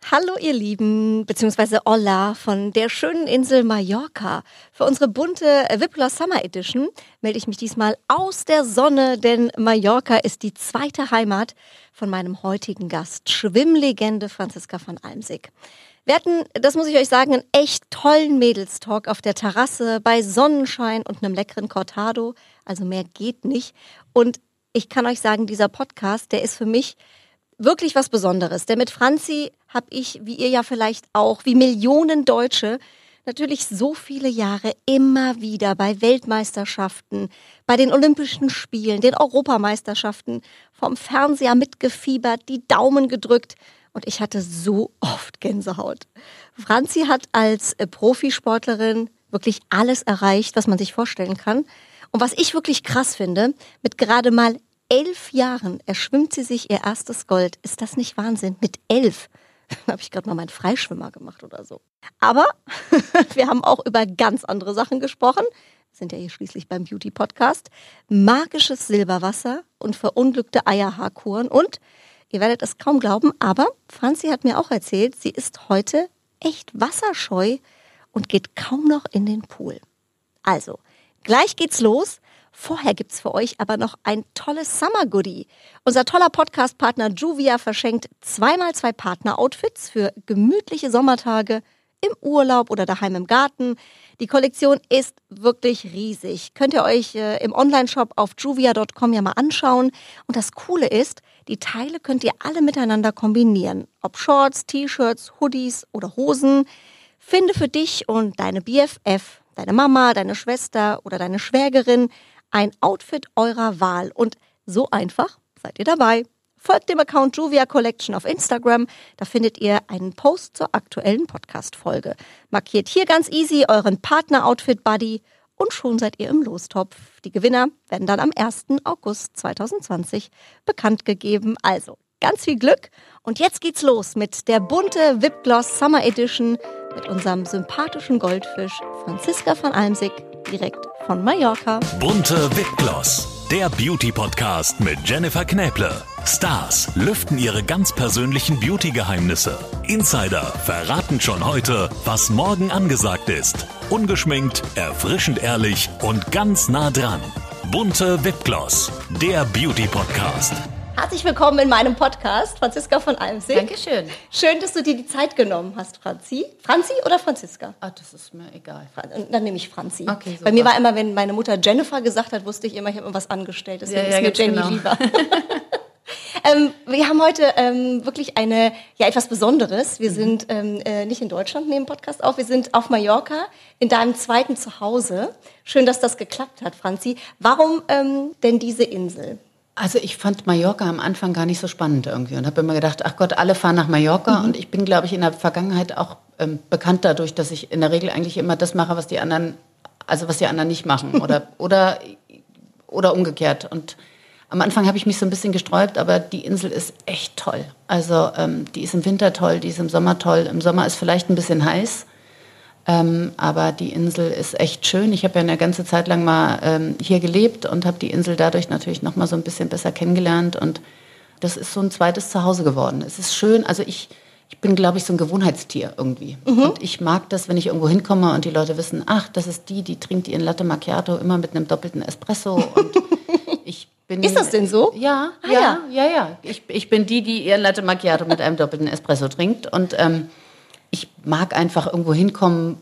Hallo ihr Lieben, beziehungsweise Hola von der schönen Insel Mallorca. Für unsere bunte Wipgloss Summer Edition melde ich mich diesmal aus der Sonne, denn Mallorca ist die zweite Heimat von meinem heutigen Gast, Schwimmlegende Franziska von Almsick. Wir hatten, das muss ich euch sagen, einen echt tollen Mädelstalk auf der Terrasse bei Sonnenschein und einem leckeren Cortado, also mehr geht nicht. Und ich kann euch sagen, dieser Podcast, der ist für mich wirklich was Besonderes. Denn mit Franzi habe ich, wie ihr ja vielleicht auch, wie Millionen Deutsche, natürlich so viele Jahre immer wieder bei Weltmeisterschaften, bei den Olympischen Spielen, den Europameisterschaften vom Fernseher mitgefiebert, die Daumen gedrückt und ich hatte so oft Gänsehaut. Franzi hat als Profisportlerin wirklich alles erreicht, was man sich vorstellen kann. Und was ich wirklich krass finde, mit gerade mal 11 Jahren erschwimmt sie sich ihr erstes Gold. Ist das nicht Wahnsinn? Mit 11. Da habe ich gerade mal meinen Freischwimmer gemacht oder so. Aber wir haben auch über ganz andere Sachen gesprochen. Wir sind ja hier schließlich beim Beauty-Podcast. Magisches Silberwasser und verunglückte Eierhaarkuren. Und, ihr werdet es kaum glauben, aber Franzi hat mir auch erzählt, sie ist heute echt wasserscheu und geht kaum noch in den Pool. Also, gleich geht's los. Vorher gibt's für euch aber noch ein tolles Summer-Goodie. Unser toller Podcast-Partner Juvia verschenkt 2x2 Partner-Outfits für gemütliche Sommertage im Urlaub oder daheim im Garten. Die Kollektion ist wirklich riesig. Könnt ihr euch im Onlineshop auf juvia.com ja mal anschauen. Und das Coole ist, die Teile könnt ihr alle miteinander kombinieren. Ob Shorts, T-Shirts, Hoodies oder Hosen. Finde für dich und deine BFF, deine Mama, deine Schwester oder deine Schwägerin ein Outfit eurer Wahl. Und so einfach seid ihr dabei. Folgt dem Account Juvia Collection auf Instagram. Da findet ihr einen Post zur aktuellen Podcast-Folge. Markiert hier ganz easy euren Partner-Outfit-Buddy und schon seid ihr im Lostopf. Die Gewinner werden dann am 1. August 2020 bekannt gegeben. Also ganz viel Glück. Und jetzt geht's los mit der bunte Wipgloss Summer Edition mit unserem sympathischen Goldfisch Franziska von Almsick, direkt von Mallorca. Bunte Wipgloss, der Beauty-Podcast mit Jennifer Knäble. Stars lüften ihre ganz persönlichen Beauty-Geheimnisse. Insider verraten schon heute, was morgen angesagt ist. Ungeschminkt, erfrischend ehrlich und ganz nah dran. Bunte Wipgloss, der Beauty-Podcast. Herzlich willkommen in meinem Podcast, Franziska von Almsick. Dankeschön. Schön, dass du dir die Zeit genommen hast, Franzi. Franzi oder Franziska? Ah, das ist mir egal. Dann nehme ich Franzi. Okay, super. Bei mir war immer, wenn meine Mutter Jennifer gesagt hat, wusste ich immer, ich habe immer was angestellt. Deswegen ist mir Jenny genau. lieber. Wir haben heute wirklich etwas Besonderes. Wir sind nicht in Deutschland, nehmen Podcast auf. Wir sind auf Mallorca, in deinem zweiten Zuhause. Schön, dass das geklappt hat, Franzi. Warum denn diese Insel? Also ich fand Mallorca am Anfang gar nicht so spannend irgendwie und habe immer gedacht, ach Gott, alle fahren nach Mallorca. Und ich bin, glaube ich, in der Vergangenheit auch bekannt dadurch, dass ich in der Regel eigentlich immer das mache, was die anderen nicht machen oder umgekehrt. Und am Anfang habe ich mich so ein bisschen gesträubt, aber die Insel ist echt toll. Also die ist im Winter toll, die ist im Sommer toll. Im Sommer ist vielleicht ein bisschen heiß. Aber die Insel ist echt schön. Ich habe ja eine ganze Zeit lang mal hier gelebt und habe die Insel dadurch natürlich noch mal so ein bisschen besser kennengelernt. Und das ist so ein zweites Zuhause geworden. Es ist schön. Also ich bin, glaube ich, so ein Gewohnheitstier irgendwie. Und ich mag das, wenn ich irgendwo hinkomme und die Leute wissen, ach, das ist die trinkt ihren Latte Macchiato immer mit einem doppelten Espresso. Und ich bin... Ist das denn so? Ja. Ich bin die ihren Latte Macchiato mit einem doppelten Espresso trinkt. Und ich mag einfach irgendwo hinkommen,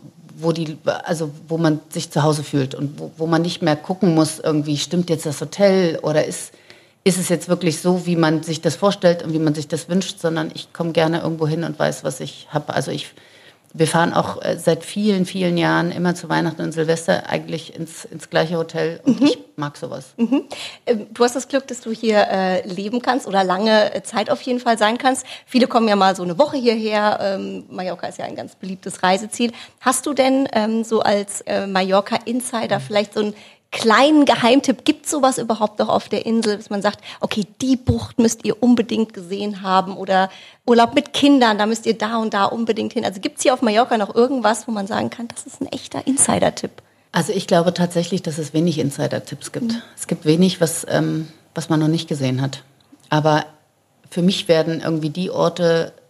wo man sich zu Hause fühlt und wo man nicht mehr gucken muss, irgendwie stimmt jetzt das Hotel oder ist es jetzt wirklich so, wie man sich das vorstellt und wie man sich das wünscht, sondern ich komme gerne irgendwo hin und weiß, was ich habe. Also wir fahren auch seit vielen, vielen Jahren immer zu Weihnachten und Silvester eigentlich ins gleiche Hotel und ich mag sowas. Du hast das Glück, dass du hier leben kannst oder lange Zeit auf jeden Fall sein kannst. Viele kommen ja mal so eine Woche hierher. Mallorca ist ja ein ganz beliebtes Reiseziel. Hast du denn so als Mallorca-Insider vielleicht so einen kleinen Geheimtipp? Gibt es sowas überhaupt noch auf der Insel, dass man sagt, okay, die Bucht müsst ihr unbedingt gesehen haben oder Urlaub mit Kindern, da müsst ihr da und da unbedingt hin. Also gibt es hier auf Mallorca noch irgendwas, wo man sagen kann, das ist ein echter Insider-Tipp? Also ich glaube tatsächlich, dass es wenig Insider-Tipps gibt. Es gibt wenig, was man noch nicht gesehen hat. Aber für mich werden irgendwie die Orte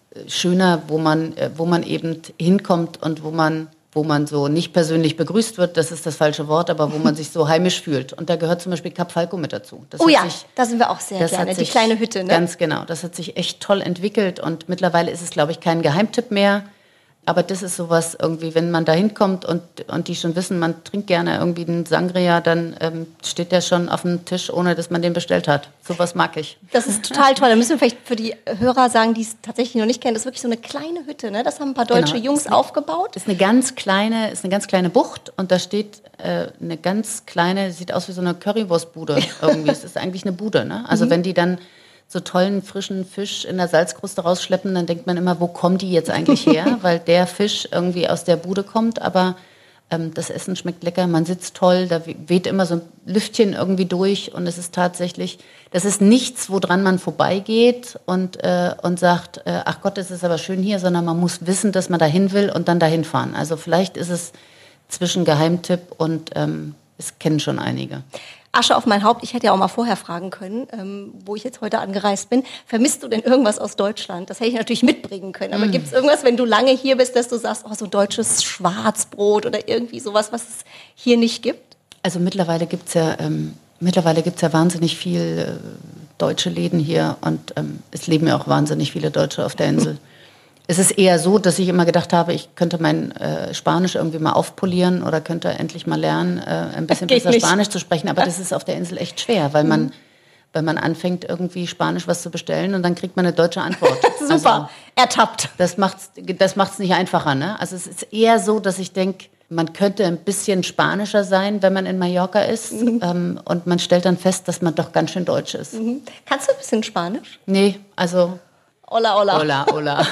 schöner, wo man eben hinkommt und wo man so nicht persönlich begrüßt wird, das ist das falsche Wort, aber wo man sich so heimisch fühlt. Und da gehört zum Beispiel Kap Falco mit dazu. Da sind wir auch sehr gerne, die kleine Hütte. Ne? Ganz genau, das hat sich echt toll entwickelt und mittlerweile ist es, glaube ich, kein Geheimtipp mehr. Aber das ist sowas irgendwie, wenn man da hinkommt und die schon wissen, man trinkt gerne irgendwie einen Sangria, dann steht der schon auf dem Tisch, ohne dass man den bestellt hat. Sowas mag ich. Das ist total toll. Da müssen wir vielleicht für die Hörer sagen, die es tatsächlich noch nicht kennen, das ist wirklich so eine kleine Hütte. Ne? Das haben ein paar deutsche Jungs aufgebaut. Ist eine ganz kleine Bucht und da steht eine ganz kleine, sieht aus wie so eine Currywurstbude irgendwie. Es ist eigentlich eine Bude. Ne? Also wenn die dann so tollen, frischen Fisch in der Salzkruste rausschleppen, dann denkt man immer, wo kommen die jetzt eigentlich her? Weil der Fisch irgendwie aus der Bude kommt, aber das Essen schmeckt lecker, man sitzt toll, da weht immer so ein Lüftchen irgendwie durch und es ist tatsächlich, das ist nichts, woran man vorbeigeht und sagt, ach Gott, es ist aber schön hier, sondern man muss wissen, dass man dahin will und dann dahin fahren. Also vielleicht ist es zwischen Geheimtipp und es kennen schon einige. Asche auf mein Haupt, ich hätte ja auch mal vorher fragen können, wo ich jetzt heute angereist bin. Vermisst du denn irgendwas aus Deutschland? Das hätte ich natürlich mitbringen können. Aber gibt es irgendwas, wenn du lange hier bist, dass du sagst, oh, so deutsches Schwarzbrot oder irgendwie sowas, was es hier nicht gibt? Also mittlerweile gibt's ja wahnsinnig viel deutsche Läden hier und es leben ja auch wahnsinnig viele Deutsche auf der Insel. Es ist eher so, dass ich immer gedacht habe, ich könnte mein Spanisch irgendwie mal aufpolieren oder könnte endlich mal lernen, ein bisschen besser Spanisch zu sprechen. Aber das ist auf der Insel echt schwer, weil man anfängt, irgendwie Spanisch was zu bestellen und dann kriegt man eine deutsche Antwort. Super, also, ertappt. Das macht's nicht einfacher. Ne? Also es ist eher so, dass ich denke, man könnte ein bisschen spanischer sein, wenn man in Mallorca ist. Und man stellt dann fest, dass man doch ganz schön deutsch ist. Kannst du ein bisschen Spanisch? Nee, also... Hola, hola. Hola, hola.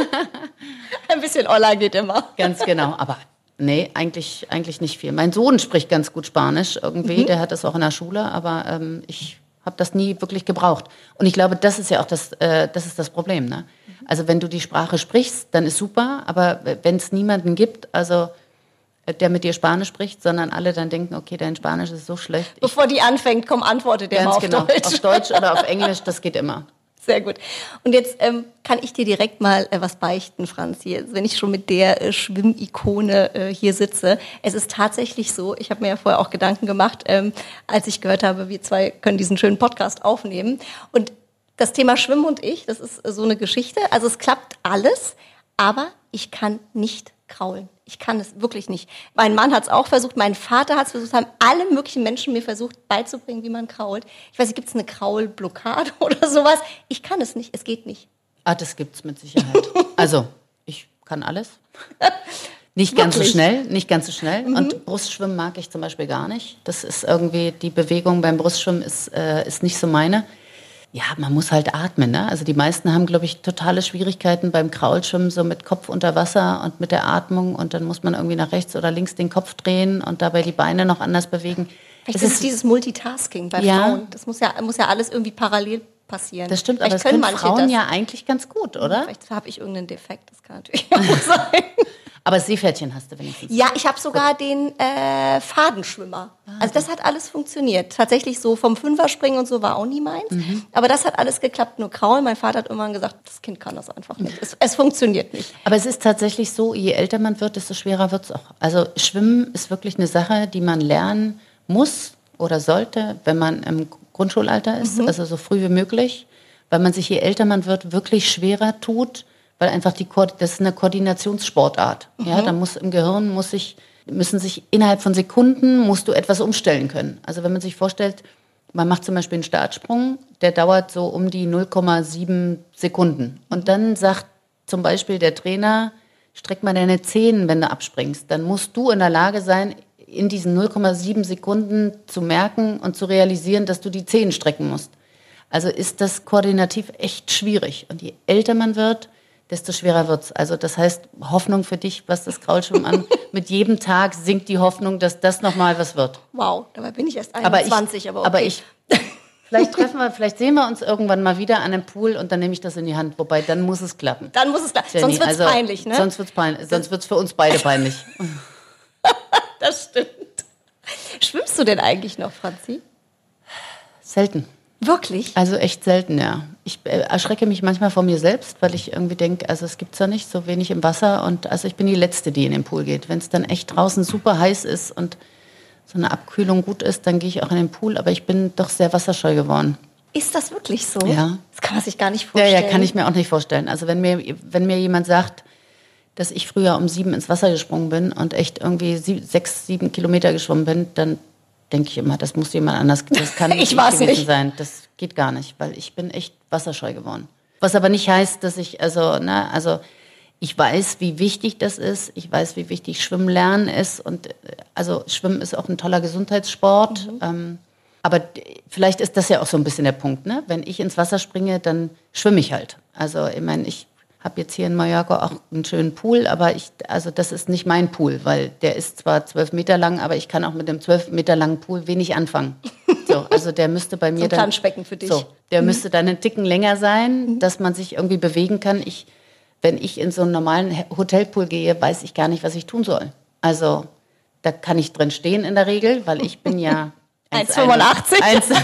Ein bisschen hola geht immer. Ganz genau, aber nee, eigentlich nicht viel. Mein Sohn spricht ganz gut Spanisch irgendwie, der hat das auch in der Schule, aber ich habe das nie wirklich gebraucht. Und ich glaube, das ist ja auch das ist das Problem. Ne? Also wenn du die Sprache sprichst, dann ist super, aber wenn es niemanden gibt, also der mit dir Spanisch spricht, sondern alle dann denken, okay, dein Spanisch ist so schlecht. Bevor die anfängt, antwortet der mal auf Deutsch. Auf Deutsch oder auf Englisch, das geht immer. Sehr gut. Und jetzt kann ich dir direkt mal was beichten, Franzi, wenn ich schon mit der Schwimmikone hier sitze. Es ist tatsächlich so, ich habe mir ja vorher auch Gedanken gemacht, als ich gehört habe, wir zwei können diesen schönen Podcast aufnehmen. Und das Thema Schwimmen und ich, das ist so eine Geschichte. Also es klappt alles, aber ich kann nicht kraulen. Ich kann es wirklich nicht. Mein Mann hat es auch versucht, mein Vater hat es versucht, haben alle möglichen Menschen mir versucht beizubringen, wie man krault. Ich weiß nicht, gibt es eine Kraulblockade oder sowas? Ich kann es nicht, es geht nicht. Ah, das gibt's mit Sicherheit. Also, ich kann alles. Nicht ganz so schnell. Und Brustschwimmen mag ich zum Beispiel gar nicht. Das ist irgendwie, die Bewegung beim Brustschwimmen ist nicht so meine. Ja, man muss halt atmen, ne? Also die meisten haben, glaube ich, totale Schwierigkeiten beim Kraulschwimmen, so mit Kopf unter Wasser und mit der Atmung. Und dann muss man irgendwie nach rechts oder links den Kopf drehen und dabei die Beine noch anders bewegen. Vielleicht ist dieses Multitasking bei Frauen. Das muss ja alles irgendwie parallel passieren. Das stimmt, aber das können Frauen ja eigentlich ganz gut, oder? Vielleicht habe ich irgendeinen Defekt, das kann natürlich auch sein. Aber Seepferdchen hast du wenigstens. Ja, ich habe sogar den Fadenschwimmer. Also das hat alles funktioniert. Tatsächlich so vom Fünferspringen und so war auch nie meins. Aber das hat alles geklappt, nur Kraulen. Mein Vater hat irgendwann gesagt, das Kind kann das einfach nicht. Es funktioniert nicht. Aber es ist tatsächlich so, je älter man wird, desto schwerer wird es auch. Also Schwimmen ist wirklich eine Sache, die man lernen muss oder sollte, wenn man im Grundschulalter ist, also so früh wie möglich, weil man sich, je älter man wird, wirklich schwerer tut, weil einfach das ist eine Koordinationssportart. Ja, da muss im Gehirn müssen sich innerhalb von Sekunden musst du etwas umstellen können. Also wenn man sich vorstellt, man macht zum Beispiel einen Startsprung, der dauert so um die 0,7 Sekunden. Und dann sagt zum Beispiel der Trainer, streck mal deine Zehen, wenn du abspringst. Dann musst du in der Lage sein, in diesen 0,7 Sekunden zu merken und zu realisieren, dass du die Zehen strecken musst. Also ist das koordinativ echt schwierig. Und je älter man wird, desto schwerer wird's. Also das heißt, Hoffnung für dich, was das Kraulschwimmen an. Mit jedem Tag sinkt die Hoffnung, dass das nochmal was wird. Wow, dabei bin ich erst 21, aber okay. Vielleicht sehen wir uns irgendwann mal wieder an einem Pool und dann nehme ich das in die Hand. Wobei, dann muss es klappen. Dann muss es klappen. Jenny, sonst wird's peinlich, ne? Sonst wird's für uns beide peinlich. Das stimmt. Schwimmst du denn eigentlich noch, Franzi? Selten. Wirklich? Also echt selten, ja. Ich erschrecke mich manchmal vor mir selbst, weil ich irgendwie denke, also es gibt's ja nicht, so wenig im Wasser. Und also ich bin die Letzte, die in den Pool geht. Wenn es dann echt draußen super heiß ist und so eine Abkühlung gut ist, dann gehe ich auch in den Pool. Aber ich bin doch sehr wasserscheu geworden. Ist das wirklich so? Ja. Das kann man sich gar nicht vorstellen. Ja, kann ich mir auch nicht vorstellen. Also wenn mir jemand sagt, dass ich früher um 7 ins Wasser gesprungen bin und echt irgendwie 6, 7 Kilometer geschwommen bin, dann denke ich immer, das muss jemand anders, das kann nicht ich gewesen sein. Das geht gar nicht, weil ich bin echt wasserscheu geworden. Was aber nicht heißt, dass ich, ich weiß, wie wichtig das ist. Ich weiß, wie wichtig Schwimmen lernen ist. Und also Schwimmen ist auch ein toller Gesundheitssport. Aber vielleicht ist das ja auch so ein bisschen der Punkt, ne? Wenn ich ins Wasser springe, dann schwimme ich halt. Also ich meine, ich habe jetzt hier in Mallorca auch einen schönen Pool, aber das ist nicht mein Pool, weil der ist zwar 12 Meter lang, aber ich kann auch mit dem 12 Meter langen Pool wenig anfangen. So, also der müsste bei mir so ein Planschbecken für dich. So, der müsste dann einen Ticken länger sein, dass man sich irgendwie bewegen kann. Wenn ich in so einen normalen Hotelpool gehe, weiß ich gar nicht, was ich tun soll. Also da kann ich drin stehen in der Regel, weil ich bin ja 1,85.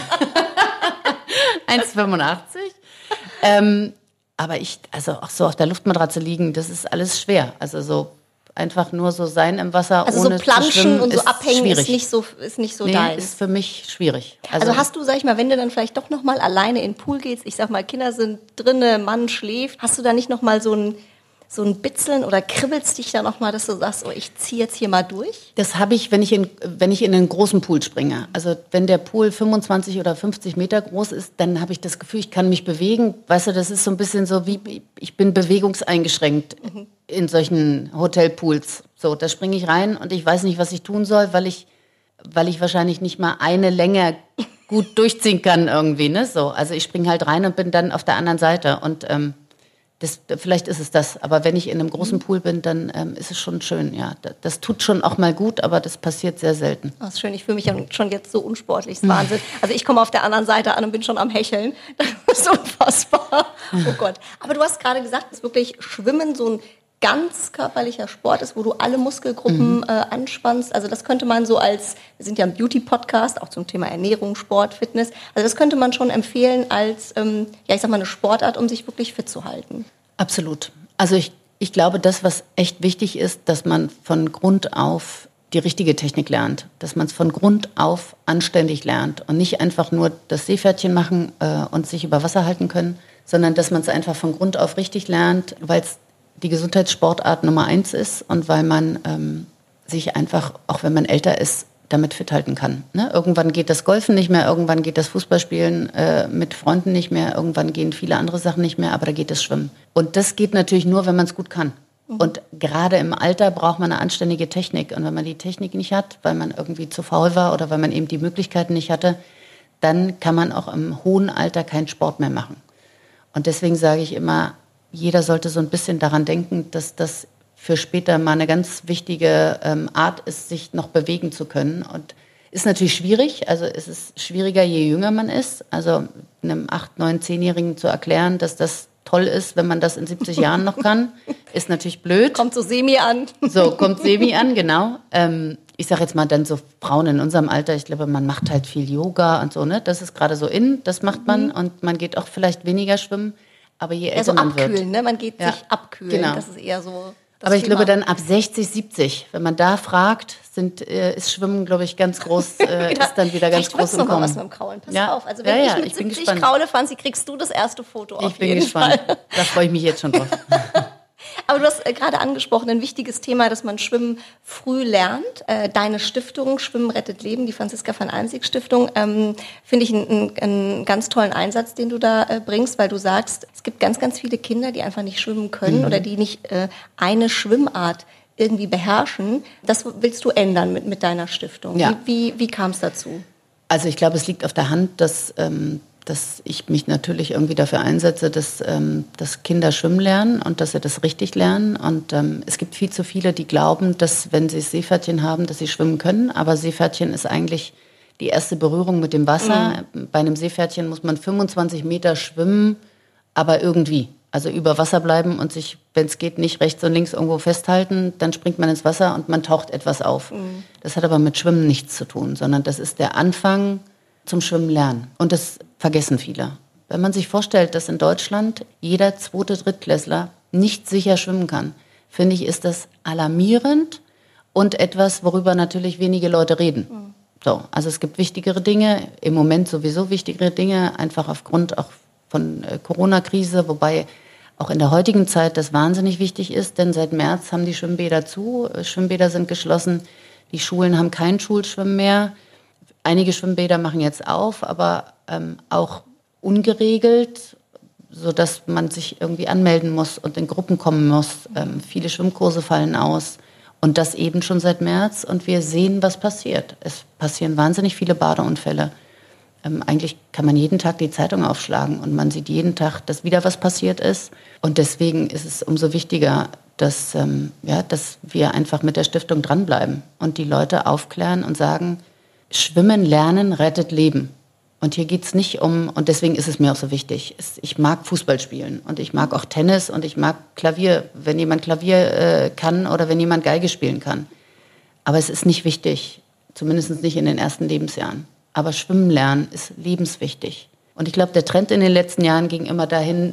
1,85. Aber auch so auf der Luftmatratze liegen, das ist alles schwer. Also so einfach nur so sein im Wasser, also ohne so planschen zu schwimmen, und so abhängen schwierig. ist nicht so dein. Ist für mich schwierig. Also hast du, sag ich mal, wenn du dann vielleicht doch noch mal alleine in den Pool gehst, ich sag mal, Kinder sind drinne, Mann schläft, hast du da nicht noch mal so ein Bitzeln oder kribbelst dich da noch mal, dass du sagst, oh, ich ziehe jetzt hier mal durch? Das habe ich, wenn ich in einen großen Pool springe. Also wenn der Pool 25 oder 50 Meter groß ist, dann habe ich das Gefühl, ich kann mich bewegen. Weißt du, das ist so ein bisschen so wie, ich bin bewegungseingeschränkt in solchen Hotelpools. So, da springe ich rein und ich weiß nicht, was ich tun soll, weil ich wahrscheinlich nicht mal eine Länge gut durchziehen kann irgendwie. Ne? So, also ich springe halt rein und bin dann auf der anderen Seite und vielleicht ist es das, aber wenn ich in einem großen Pool bin, dann ist es schon schön, ja. Das tut schon auch mal gut, aber das passiert sehr selten. Das ist schön, ich fühle mich ja schon jetzt so unsportlich, das ist Wahnsinn. Also ich komme auf der anderen Seite an und bin schon am Hecheln. Das ist unfassbar. Oh Gott. Aber du hast gerade gesagt, dass wirklich Schwimmen so ein ganz körperlicher Sport ist, wo du alle Muskelgruppen anspannst. Also das könnte man so wir sind ja ein Beauty-Podcast, auch zum Thema Ernährung, Sport, Fitness. Also das könnte man schon empfehlen als, ich sag mal, eine Sportart, um sich wirklich fit zu halten. Absolut. Also ich glaube, das, was echt wichtig ist, dass man von Grund auf die richtige Technik lernt. Dass man es von Grund auf anständig lernt und nicht einfach nur das Seepferdchen machen und sich über Wasser halten können, sondern dass man es einfach von Grund auf richtig lernt, weil es die Gesundheitssportart Nummer 1 ist und weil man sich einfach, auch wenn man älter ist, damit fit halten kann. Ne? Irgendwann geht das Golfen nicht mehr, irgendwann geht das Fußballspielen mit Freunden nicht mehr, irgendwann gehen viele andere Sachen nicht mehr, aber da geht das Schwimmen. Und das geht natürlich nur, wenn man es gut kann. Und gerade im Alter braucht man eine anständige Technik. Und wenn man die Technik nicht hat, weil man irgendwie zu faul war oder weil man eben die Möglichkeiten nicht hatte, dann kann man auch im hohen Alter keinen Sport mehr machen. Und deswegen sage ich immer, jeder sollte so ein bisschen daran denken, dass das für später mal eine ganz wichtige Art ist, sich noch bewegen zu können. Und ist natürlich schwierig. Also es ist schwieriger, je jünger man ist. Also einem 8-, 9-, 10-Jährigen zu erklären, dass das toll ist, wenn man das in 70 Jahren noch kann, ist natürlich blöd. Kommt so semi an. So, kommt semi an, genau. Ich sage jetzt mal dann so Frauen in unserem Alter, ich glaube, man macht halt viel Yoga und so, ne? Das ist gerade so in, das macht man. Und man geht auch vielleicht weniger schwimmen. Aber je älter so man wird. Abkühlen, ne? Man geht sich abkühlen. Genau. Das ist eher so das Aber ich Thema. glaube, dann ab 60, 70, wenn man da fragt, ist Schwimmen, glaube ich, ganz groß, ist dann wieder ganz groß im noch mal was Kommen. mit dem Kraulen. Pass Ja. auf. Also wenn Ja, ich mit ich bin 70 gespannt. kraule, Franzi, kriegst du das erste Foto auf Ich bin jeden gespannt. Fall. Da freue ich mich jetzt schon drauf. Aber du hast gerade angesprochen, ein wichtiges Thema, dass man Schwimmen früh lernt. Deine Stiftung Schwimmen rettet Leben, die Franziska van Almsick Stiftung, finde ich einen ganz tollen Einsatz, den du da bringst, weil du sagst, es gibt ganz, ganz viele Kinder, die einfach nicht schwimmen können oder die nicht eine Schwimmart irgendwie beherrschen. Das willst du ändern mit deiner Stiftung. Ja. Wie kam es dazu? Also ich glaube, es liegt auf der Hand, dass ich mich natürlich irgendwie dafür einsetze, dass Kinder schwimmen lernen und dass sie das richtig lernen. Und es gibt viel zu viele, die glauben, dass wenn sie Seepferdchen haben, dass sie schwimmen können. Aber Seepferdchen ist eigentlich die erste Berührung mit dem Wasser. Bei einem Seepferdchen muss man 25 Meter schwimmen, aber irgendwie. Also über Wasser bleiben und sich, wenn es geht, nicht rechts und links irgendwo festhalten. Dann springt man ins Wasser und man taucht etwas auf. Das hat aber mit Schwimmen nichts zu tun, sondern das ist der Anfang zum Schwimmen lernen. Und das vergessen viele. Wenn man sich vorstellt, dass in Deutschland jeder 2., Drittklässler nicht sicher schwimmen kann, finde ich, ist das alarmierend und etwas, worüber natürlich wenige Leute reden. So, also es gibt wichtigere Dinge, im Moment sowieso wichtigere Dinge, einfach aufgrund auch von Corona-Krise, wobei auch in der heutigen Zeit das wahnsinnig wichtig ist, denn seit März haben die Schwimmbäder zu, Schwimmbäder sind geschlossen, die Schulen haben kein Schulschwimmen mehr. Einige Schwimmbäder machen jetzt auf, aber auch ungeregelt, sodass man sich irgendwie anmelden muss und in Gruppen kommen muss. Viele Schwimmkurse fallen aus und das eben schon seit März und wir sehen, was passiert. Es passieren wahnsinnig viele Badeunfälle. Eigentlich kann man jeden Tag die Zeitung aufschlagen und man sieht jeden Tag, dass wieder was passiert ist. Und deswegen ist es umso wichtiger, dass wir einfach mit der Stiftung dranbleiben und die Leute aufklären und sagen, Schwimmen lernen rettet Leben. Und hier geht es nicht um, und deswegen ist es mir auch so wichtig, ich mag Fußball spielen und ich mag auch Tennis und ich mag Klavier, wenn jemand Klavier kann oder wenn jemand Geige spielen kann. Aber es ist nicht wichtig, zumindest nicht in den ersten Lebensjahren. Aber Schwimmen lernen ist lebenswichtig. Und ich glaube, der Trend in den letzten Jahren ging immer dahin,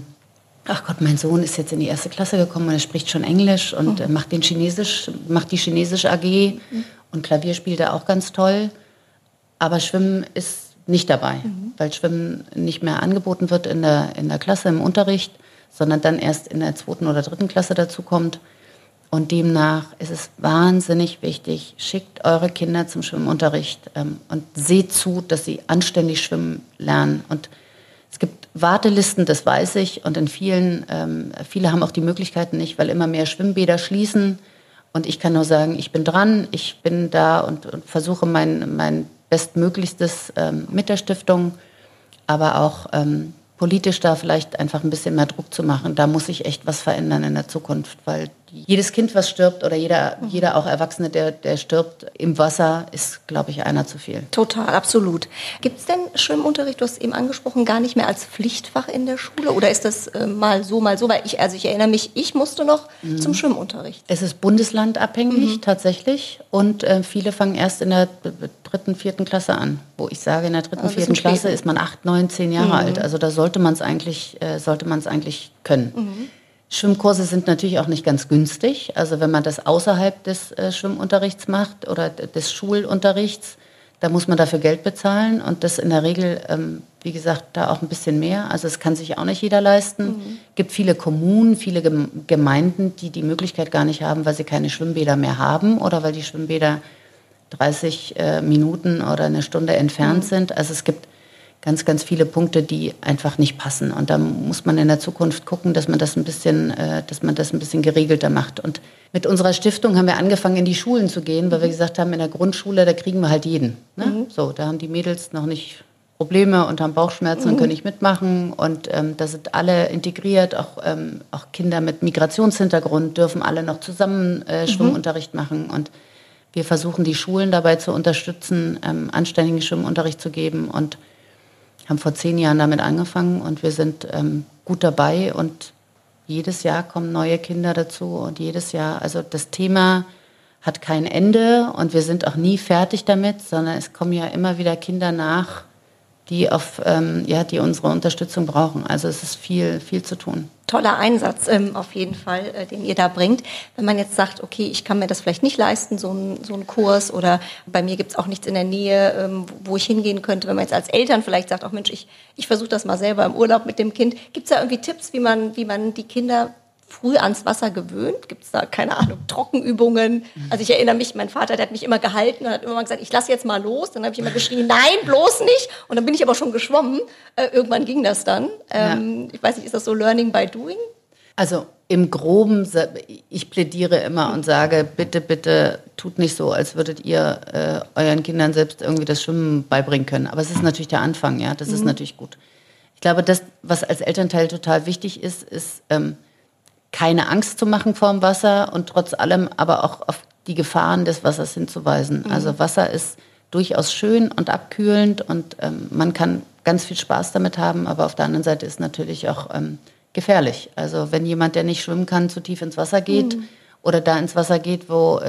ach Gott, mein Sohn ist jetzt in die 1. Klasse gekommen und er spricht schon Englisch und macht die Chinesisch AG und Klavier spielt er auch ganz toll. Aber Schwimmen ist nicht dabei, weil Schwimmen nicht mehr angeboten wird in der Klasse, im Unterricht, sondern dann erst in der 2. oder 3. Klasse dazu kommt. Und demnach ist es wahnsinnig wichtig, schickt eure Kinder zum Schwimmunterricht und seht zu, dass sie anständig schwimmen lernen. Und es gibt Wartelisten, das weiß ich, und in viele haben auch die Möglichkeiten nicht, weil immer mehr Schwimmbäder schließen. Und ich kann nur sagen, ich bin dran, ich bin da und versuche mein Bestmöglichstes mit der Stiftung, aber auch politisch da vielleicht einfach ein bisschen mehr Druck zu machen. Da muss sich echt was verändern in der Zukunft, weil jedes Kind, was stirbt, oder jeder auch Erwachsene, der stirbt im Wasser, ist, glaube ich, einer zu viel. Total, absolut. Gibt es denn Schwimmunterricht, du hast es eben angesprochen, gar nicht mehr als Pflichtfach in der Schule? Oder ist das mal so? Weil ich erinnere mich, ich musste noch zum Schwimmunterricht. Es ist bundeslandabhängig tatsächlich und viele fangen erst in der 3., 4. Klasse an. Wo ich sage, in der 3., 4. Klasse ist man 8, 9, 10 Jahre alt. Also da sollte man es eigentlich können. Schwimmkurse sind natürlich auch nicht ganz günstig. Also wenn man das außerhalb des Schwimmunterrichts macht oder des Schulunterrichts, da muss man dafür Geld bezahlen und das in der Regel, wie gesagt, da auch ein bisschen mehr. Also es kann sich auch nicht jeder leisten. Es gibt viele Kommunen, viele Gemeinden, die die Möglichkeit gar nicht haben, weil sie keine Schwimmbäder mehr haben oder weil die Schwimmbäder 30 Minuten oder eine Stunde entfernt sind. Also es gibt ganz, ganz viele Punkte, die einfach nicht passen. Und da muss man in der Zukunft gucken, dass man das ein bisschen geregelter macht. Und mit unserer Stiftung haben wir angefangen, in die Schulen zu gehen, weil wir gesagt haben, in der Grundschule, da kriegen wir halt jeden. Ne? So, da haben die Mädels noch nicht Probleme und haben Bauchschmerzen und können nicht mitmachen. Und da sind alle integriert, auch Kinder mit Migrationshintergrund dürfen alle noch zusammen Schwimmunterricht machen. Und wir versuchen, die Schulen dabei zu unterstützen, anständigen Schwimmunterricht zu geben und haben vor 10 Jahren damit angefangen und wir sind gut dabei und jedes Jahr kommen neue Kinder dazu und jedes Jahr, also das Thema hat kein Ende und wir sind auch nie fertig damit, sondern es kommen ja immer wieder Kinder nach, die die unsere Unterstützung brauchen. Also es ist viel, viel zu tun. Toller Einsatz auf jeden Fall, den ihr da bringt. Wenn man jetzt sagt, okay, ich kann mir das vielleicht nicht leisten, so einen Kurs, oder bei mir gibt es auch nichts in der Nähe, wo ich hingehen könnte. Wenn man jetzt als Eltern vielleicht sagt, ach Mensch, ich versuche das mal selber im Urlaub mit dem Kind. Gibt es da irgendwie Tipps, wie man die Kinder früh ans Wasser gewöhnt? Gibt es da, keine Ahnung, Trockenübungen? Also ich erinnere mich, mein Vater, der hat mich immer gehalten und hat immer mal gesagt, ich lasse jetzt mal los. Dann habe ich immer geschrien, nein, bloß nicht. Und dann bin ich aber schon geschwommen. Irgendwann ging das dann. Ich weiß nicht, ist das so Learning by Doing? Also im Groben, ich plädiere immer und sage, bitte, bitte tut nicht so, als würdet ihr euren Kindern selbst irgendwie das Schwimmen beibringen können. Aber es ist natürlich der Anfang, ja, das ist natürlich gut. Ich glaube, das, was als Elternteil total wichtig ist, keine Angst zu machen vor dem Wasser und trotz allem aber auch auf die Gefahren des Wassers hinzuweisen. Also Wasser ist durchaus schön und abkühlend und man kann ganz viel Spaß damit haben, aber auf der anderen Seite ist natürlich auch gefährlich. Also wenn jemand, der nicht schwimmen kann, zu tief ins Wasser geht oder da ins Wasser geht, wo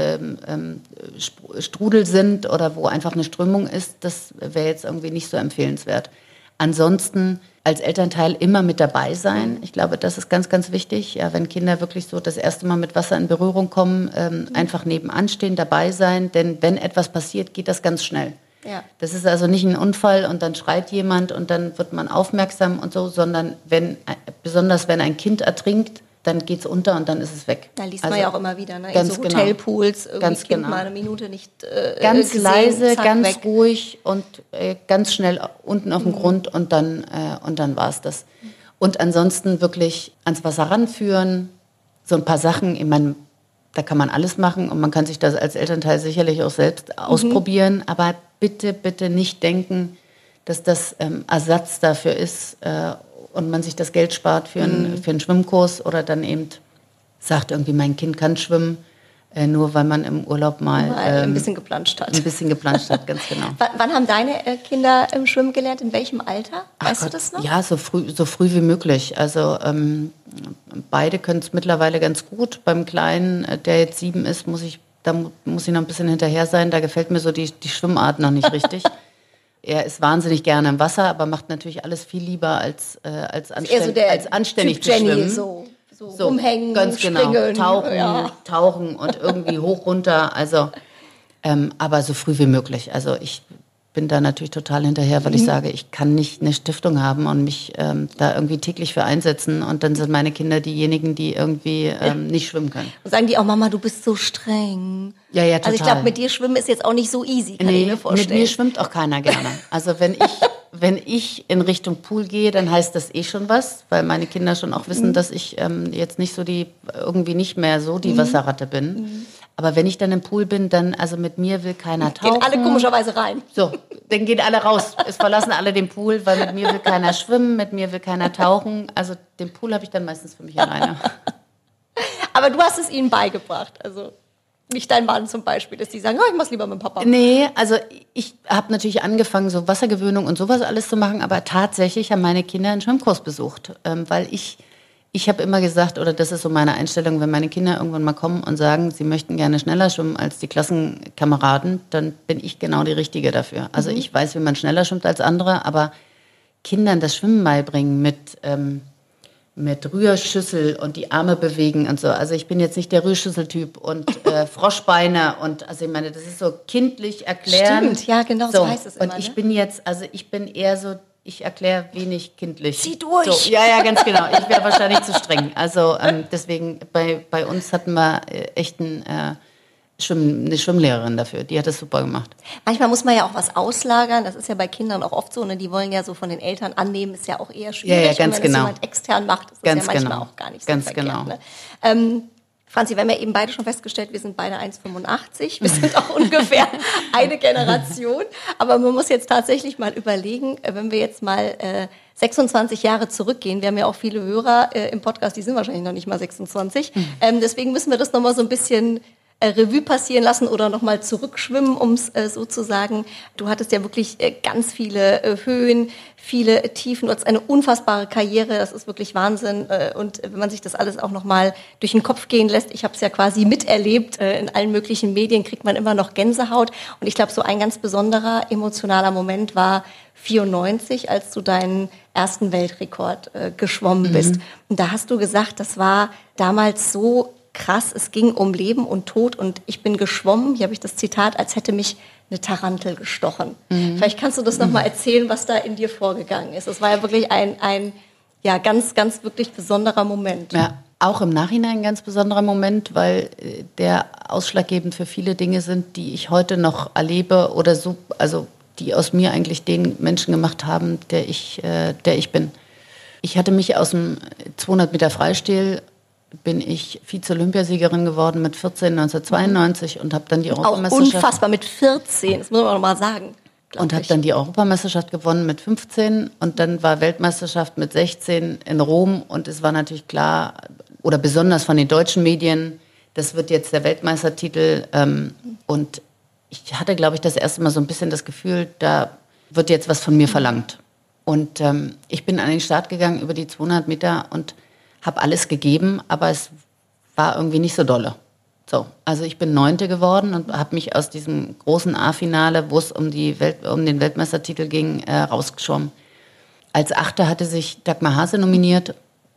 Strudel sind oder wo einfach eine Strömung ist, das wäre jetzt irgendwie nicht so empfehlenswert. Ansonsten als Elternteil immer mit dabei sein. Ich glaube, das ist ganz, ganz wichtig. Ja, wenn Kinder wirklich so das erste Mal mit Wasser in Berührung kommen, einfach nebenan stehen, dabei sein. Denn wenn etwas passiert, geht das ganz schnell. Ja. Das ist also nicht ein Unfall und dann schreit jemand und dann wird man aufmerksam und so, sondern besonders wenn ein Kind ertrinkt, dann geht's unter und dann ist es weg. Da liest man ja auch immer wieder, ne? In so Hotelpools, irgendwie ganz Kind mal eine Minute nicht ganz gesehen, leise, zack, ganz weg. ruhig und ganz schnell unten auf dem Grund und dann war's das. Und ansonsten wirklich ans Wasser ranführen, so ein paar Sachen, ich meine, da kann man alles machen und man kann sich das als Elternteil sicherlich auch selbst ausprobieren, aber bitte, bitte nicht denken, dass das Ersatz dafür ist, und man sich das Geld spart für einen Schwimmkurs oder dann eben sagt, irgendwie mein Kind kann schwimmen, nur weil man im Urlaub mal ein bisschen geplanscht hat. Ein bisschen geplanscht hat, ganz genau. Wann haben deine Kinder Schwimmen gelernt? In welchem Alter? Weißt du das noch? Ja, so früh wie möglich. Also beide können es mittlerweile ganz gut. Beim Kleinen, der jetzt 7 ist, muss ich noch ein bisschen hinterher sein. Da gefällt mir so die Schwimmart noch nicht richtig. Er ist wahnsinnig gerne im Wasser, aber macht natürlich alles viel lieber als anständig typ zu schwimmen. Jenny, so rumhängen, ganz genau, springen. Tauchen und irgendwie hoch, runter. Also, aber so früh wie möglich. Also ich bin da natürlich total hinterher, weil ich sage, ich kann nicht eine Stiftung haben und mich da irgendwie täglich für einsetzen. Und dann sind meine Kinder diejenigen, die irgendwie nicht schwimmen können. Und sagen die auch, Mama, du bist so streng. Ja, total. Also ich glaube, mit dir schwimmen ist jetzt auch nicht so easy, kann ich mir vorstellen. Mit mir schwimmt auch keiner gerne. Also wenn ich in Richtung Pool gehe, dann heißt das schon was, weil meine Kinder schon auch wissen, dass ich jetzt nicht so irgendwie nicht mehr so die Wasserratte bin. Aber wenn ich dann im Pool bin, dann, also mit mir will keiner tauchen. Gehen alle komischerweise rein. So, dann gehen alle raus. Es verlassen alle den Pool, weil mit mir will keiner schwimmen, mit mir will keiner tauchen. Also den Pool habe ich dann meistens für mich alleine. Aber du hast es ihnen beigebracht, also nicht dein Mann zum Beispiel, dass die sagen, oh, ich mach's lieber mit dem Papa. Nee, also ich habe natürlich angefangen, so Wassergewöhnung und sowas alles zu machen, aber tatsächlich haben meine Kinder einen Schwimmkurs besucht, weil ich habe immer gesagt, oder das ist so meine Einstellung, wenn meine Kinder irgendwann mal kommen und sagen, sie möchten gerne schneller schwimmen als die Klassenkameraden, dann bin ich genau die Richtige dafür. Also ich weiß, wie man schneller schwimmt als andere, aber Kindern das Schwimmen beibringen mit Rührschüssel und die Arme bewegen und so. Also ich bin jetzt nicht der Rührschüsseltyp und Froschbeine und also ich meine, das ist so kindlich erklären. Stimmt, ja genau, so heißt es immer. Und ich bin eher so, ich erkläre wenig kindlich. Zieh durch! So, ja, ganz genau. Ich wäre wahrscheinlich zu streng. Also deswegen, bei uns hatten wir echt eine Schwimmlehrerin dafür. Die hat das super gemacht. Manchmal muss man ja auch was auslagern. Das ist ja bei Kindern auch oft so. Ne? Die wollen ja so von den Eltern annehmen. Ist ja auch eher schwierig. Ja, ganz und wenn genau. das jemand extern macht, ist das ja manchmal auch gar nicht so ganz verkehrt. Genau. Ne? Franzi, wir haben ja eben beide schon festgestellt, wir sind beide 1,85. Wir sind auch ungefähr eine Generation. Aber man muss jetzt tatsächlich mal überlegen, wenn wir jetzt mal 26 Jahre zurückgehen. Wir haben ja auch viele Hörer im Podcast, die sind wahrscheinlich noch nicht mal 26. Deswegen müssen wir das nochmal so ein bisschen Revue passieren lassen oder nochmal zurückschwimmen, um es so zu sagen. Du hattest ja wirklich ganz viele Höhen, viele Tiefen. Du hattest eine unfassbare Karriere. Das ist wirklich Wahnsinn. Und wenn man sich das alles auch nochmal durch den Kopf gehen lässt, ich habe es ja quasi miterlebt, in allen möglichen Medien kriegt man immer noch Gänsehaut. Und ich glaube, so ein ganz besonderer emotionaler Moment war 94, als du deinen ersten Weltrekord geschwommen bist. Und da hast du gesagt, das war damals so krass, es ging um Leben und Tod und ich bin geschwommen, hier habe ich das Zitat, als hätte mich eine Tarantel gestochen. Vielleicht kannst du das nochmal erzählen, was da in dir vorgegangen ist. Das war ja wirklich ein ganz, ganz wirklich besonderer Moment. Ja, auch im Nachhinein ein ganz besonderer Moment, weil der ausschlaggebend für viele Dinge sind, die ich heute noch erlebe oder so, also die aus mir eigentlich den Menschen gemacht haben, der ich bin. Ich hatte mich aus dem 200 Meter Freistil bin ich Vize-Olympiasiegerin geworden mit 14 1992 und habe dann die Europameisterschaft. Auch unfassbar mit 14, das muss man noch mal sagen. Und habe dann die Europameisterschaft gewonnen mit 15 und dann war Weltmeisterschaft mit 16 in Rom und es war natürlich klar, oder besonders von den deutschen Medien, das wird jetzt der Weltmeistertitel und ich hatte, glaube ich, das erste Mal so ein bisschen das Gefühl, da wird jetzt was von mir verlangt. Und ich bin an den Start gegangen über die 200 Meter und habe alles gegeben, aber es war irgendwie nicht so dolle. So, also ich bin 9. geworden und habe mich aus diesem großen A-Finale, wo es um den Weltmeistertitel ging, rausgeschwommen. Als 8. hatte sich Dagmar Hase nominiert,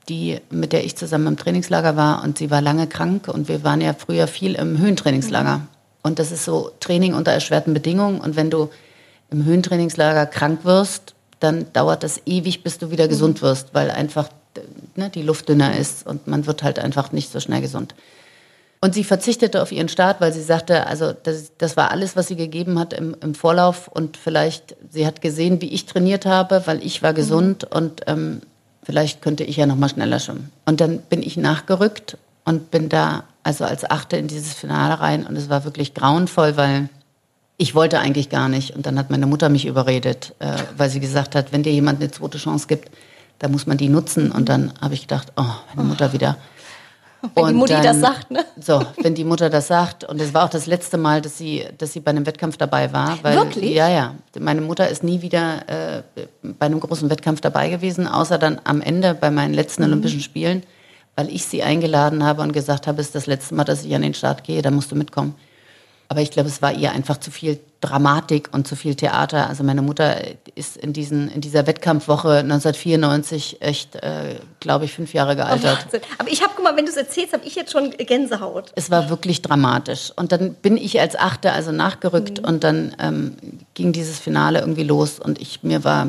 mit der ich zusammen im Trainingslager war, und sie war lange krank und wir waren ja früher viel im Höhentrainingslager. Und das ist so Training unter erschwerten Bedingungen, und wenn du im Höhentrainingslager krank wirst, dann dauert das ewig, bis du wieder gesund wirst, weil einfach die Luft dünner ist und man wird halt einfach nicht so schnell gesund. Und sie verzichtete auf ihren Start, weil sie sagte, also das war alles, was sie gegeben hat im Vorlauf, und vielleicht, sie hat gesehen, wie ich trainiert habe, weil ich war gesund und vielleicht könnte ich ja noch mal schneller schwimmen. Und dann bin ich nachgerückt und bin da also als 8. in dieses Finale rein, und es war wirklich grauenvoll, weil ich wollte eigentlich gar nicht. Und dann hat meine Mutter mich überredet, weil sie gesagt hat, wenn dir jemand eine zweite Chance gibt, dann muss man die nutzen. Und dann habe ich gedacht, oh, meine Mutter wieder. Wenn die Mutti das sagt, ne? So, wenn die Mutter das sagt. Und es war auch das letzte Mal, dass sie bei einem Wettkampf dabei war. Weil, wirklich? Ja. Meine Mutter ist nie wieder bei einem großen Wettkampf dabei gewesen, außer dann am Ende bei meinen letzten Olympischen Spielen, weil ich sie eingeladen habe und gesagt habe, es ist das letzte Mal, dass ich an den Start gehe, da musst du mitkommen. Aber ich glaube, es war ihr einfach zu viel Dramatik und zu viel Theater. Also meine Mutter ist in dieser Wettkampfwoche 1994 echt, glaube ich, 5 Jahre gealtert. Oh, aber ich habe, guck mal, wenn du es erzählst, habe ich jetzt schon Gänsehaut. Es war wirklich dramatisch. Und dann bin ich als 8. also nachgerückt, und dann ging dieses Finale irgendwie los, und mir war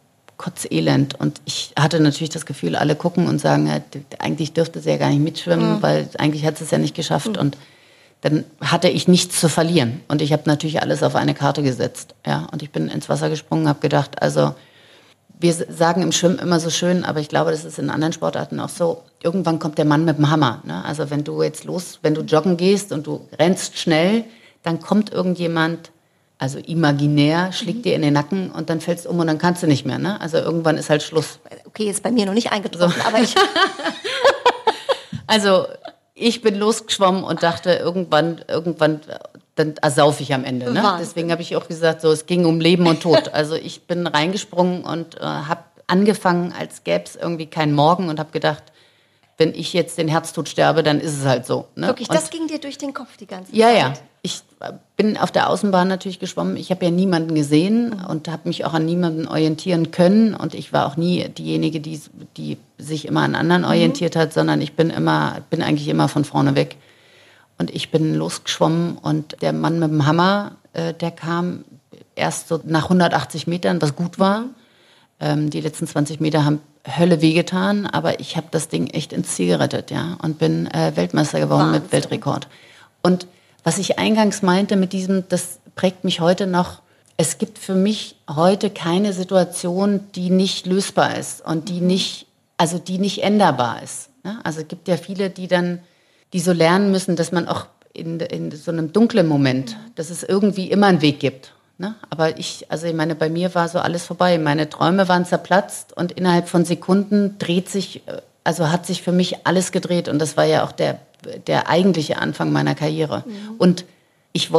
kotzelend, und ich hatte natürlich das Gefühl, alle gucken und sagen, eigentlich dürfte sie ja gar nicht mitschwimmen, weil eigentlich hat sie es ja nicht geschafft, und dann hatte ich nichts zu verlieren. Und ich habe natürlich alles auf eine Karte gesetzt. Ja? Und ich bin ins Wasser gesprungen, habe gedacht, also wir sagen im Schwimmen immer so schön, aber ich glaube, das ist in anderen Sportarten auch so, irgendwann kommt der Mann mit dem Hammer. Ne? Also wenn du joggen gehst und du rennst schnell, dann kommt irgendjemand, also imaginär, schlägt dir in den Nacken, und dann fällst du um und dann kannst du nicht mehr. Ne? Also irgendwann ist halt Schluss. Okay, ist bei mir noch nicht eingetroffen, aber ich... Also... Ich bin losgeschwommen und dachte, irgendwann, dann ersaufe ich am Ende. Ne? Deswegen habe ich auch gesagt, so, es ging um Leben und Tod. Also ich bin reingesprungen und habe angefangen, als gäbe es irgendwie keinen Morgen, und habe gedacht, wenn ich jetzt den Herztod sterbe, dann ist es halt so. Ne? Wirklich, das ging dir durch den Kopf die ganze Zeit? Ja. Ich bin auf der Außenbahn natürlich geschwommen. Ich habe ja niemanden gesehen und habe mich auch an niemanden orientieren können. Und ich war auch nie diejenige, die sich immer an anderen orientiert hat, sondern ich bin eigentlich immer von vorne weg. Und ich bin losgeschwommen, und der Mann mit dem Hammer, der kam erst so nach 180 Metern, was gut war. Die letzten 20 Meter haben Hölle wehgetan, aber ich habe das Ding echt ins Ziel gerettet, ja, und bin Weltmeister geworden mit Weltrekord. Und was ich eingangs meinte mit diesem, das prägt mich heute noch, es gibt für mich heute keine Situation, die nicht lösbar ist und die nicht änderbar ist. Ne? Also es gibt ja viele, die so lernen müssen, dass man auch in so einem dunklen Moment, dass es irgendwie immer einen Weg gibt. Ne? Aber ich meine, bei mir war so alles vorbei. Meine Träume waren zerplatzt, und innerhalb von Sekunden hat sich für mich alles gedreht, und das war ja auch der eigentliche Anfang meiner Karriere. Und ich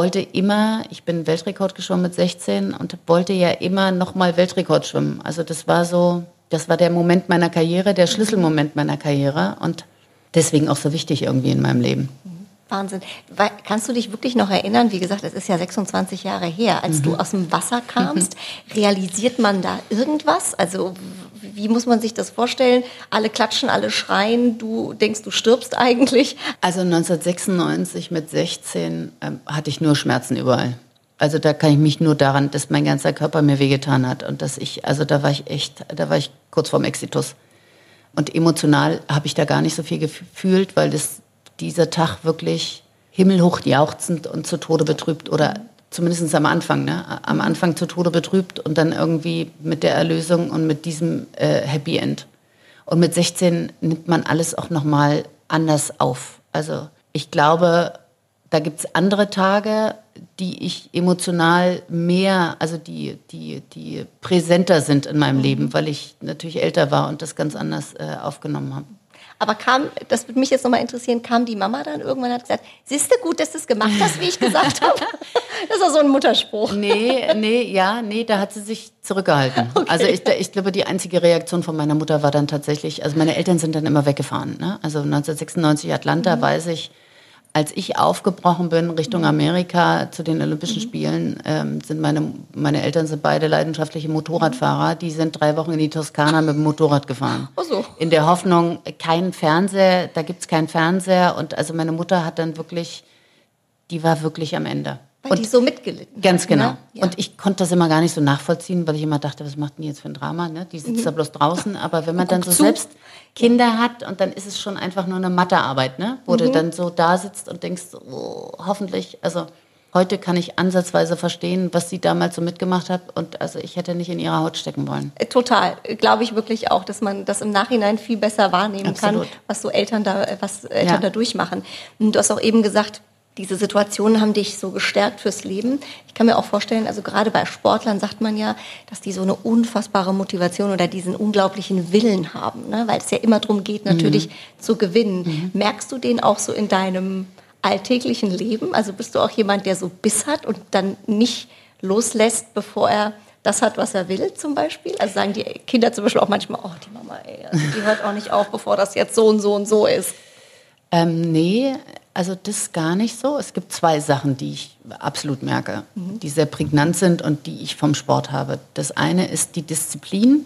bin Weltrekord geschwommen mit 16 und wollte ja immer nochmal Weltrekord schwimmen. Also das war der Moment meiner Karriere, der Schlüsselmoment meiner Karriere, und deswegen auch so wichtig irgendwie in meinem Leben. Wahnsinn. Kannst du dich wirklich noch erinnern, wie gesagt, es ist ja 26 Jahre her, als du aus dem Wasser kamst, realisiert man da irgendwas? Also wie muss man sich das vorstellen? Alle klatschen, alle schreien, du denkst, du stirbst eigentlich? Also 1996 mit 16 hatte ich nur Schmerzen überall. Also da kann ich mich nur daran, dass mein ganzer Körper mir wehgetan hat, und da war ich kurz vorm Exitus. Und emotional habe ich da gar nicht so viel gefühlt, weil dieser Tag wirklich himmelhoch jauchzend und zu Tode betrübt, oder zumindest am Anfang, ne? Am Anfang zu Tode betrübt und dann irgendwie mit der Erlösung und mit diesem Happy End. Und mit 16 nimmt man alles auch nochmal anders auf. Also ich glaube, da gibt es andere Tage, die ich emotional mehr, also die präsenter sind in meinem Leben, weil ich natürlich älter war und das ganz anders aufgenommen habe. Aber das würde mich jetzt nochmal interessieren, kam die Mama dann irgendwann und hat gesagt, siehst du, gut, dass du es gemacht hast, wie ich gesagt habe? Das war so ein Mutterspruch. Nee, da hat sie sich zurückgehalten. Okay. Also ich glaube, die einzige Reaktion von meiner Mutter war dann tatsächlich, also meine Eltern sind dann immer weggefahren. Ne? Also 1996 Atlanta, weiß ich, als ich aufgebrochen bin Richtung Amerika zu den Olympischen Spielen, sind meine Eltern sind beide leidenschaftliche Motorradfahrer. Die sind 3 Wochen in die Toskana mit dem Motorrad gefahren. Ach so. In der Hoffnung, keinen Fernseher, da gibt's keinen Fernseher. Und also meine Mutter hat dann wirklich, die war wirklich am Ende. Weil die so mitgelitten. Ganz genau. Ne? Ja. Und ich konnte das immer gar nicht so nachvollziehen, weil ich immer dachte, was macht denn die jetzt für ein Drama? Ne? Die sitzt da bloß draußen. Aber wenn man dann so selbst Kinder hat und dann ist es schon einfach nur eine Mathearbeit, ne? Wo du dann so da sitzt und denkst, oh, hoffentlich, also heute kann ich ansatzweise verstehen, was sie damals so mitgemacht hat. Und also ich hätte nicht in ihrer Haut stecken wollen. Total. Glaube ich wirklich auch, dass man das im Nachhinein viel besser wahrnehmen kann, was so Eltern da durchmachen. Und du hast auch eben gesagt, diese Situationen haben dich so gestärkt fürs Leben. Ich kann mir auch vorstellen, also gerade bei Sportlern sagt man ja, dass die so eine unfassbare Motivation oder diesen unglaublichen Willen haben, ne? Weil es ja immer darum geht, natürlich zu gewinnen. Merkst du den auch so in deinem alltäglichen Leben? Also bist du auch jemand, der so Biss hat und dann nicht loslässt, bevor er das hat, was er will, zum Beispiel? Also sagen die Kinder zum Beispiel auch manchmal, oh, die Mama, ey, also die hört auch nicht auf, bevor das jetzt so und so und so ist. Nee, also das gar nicht so. Es gibt 2 Sachen, die ich absolut merke, die sehr prägnant sind und die ich vom Sport habe. Das eine ist die Disziplin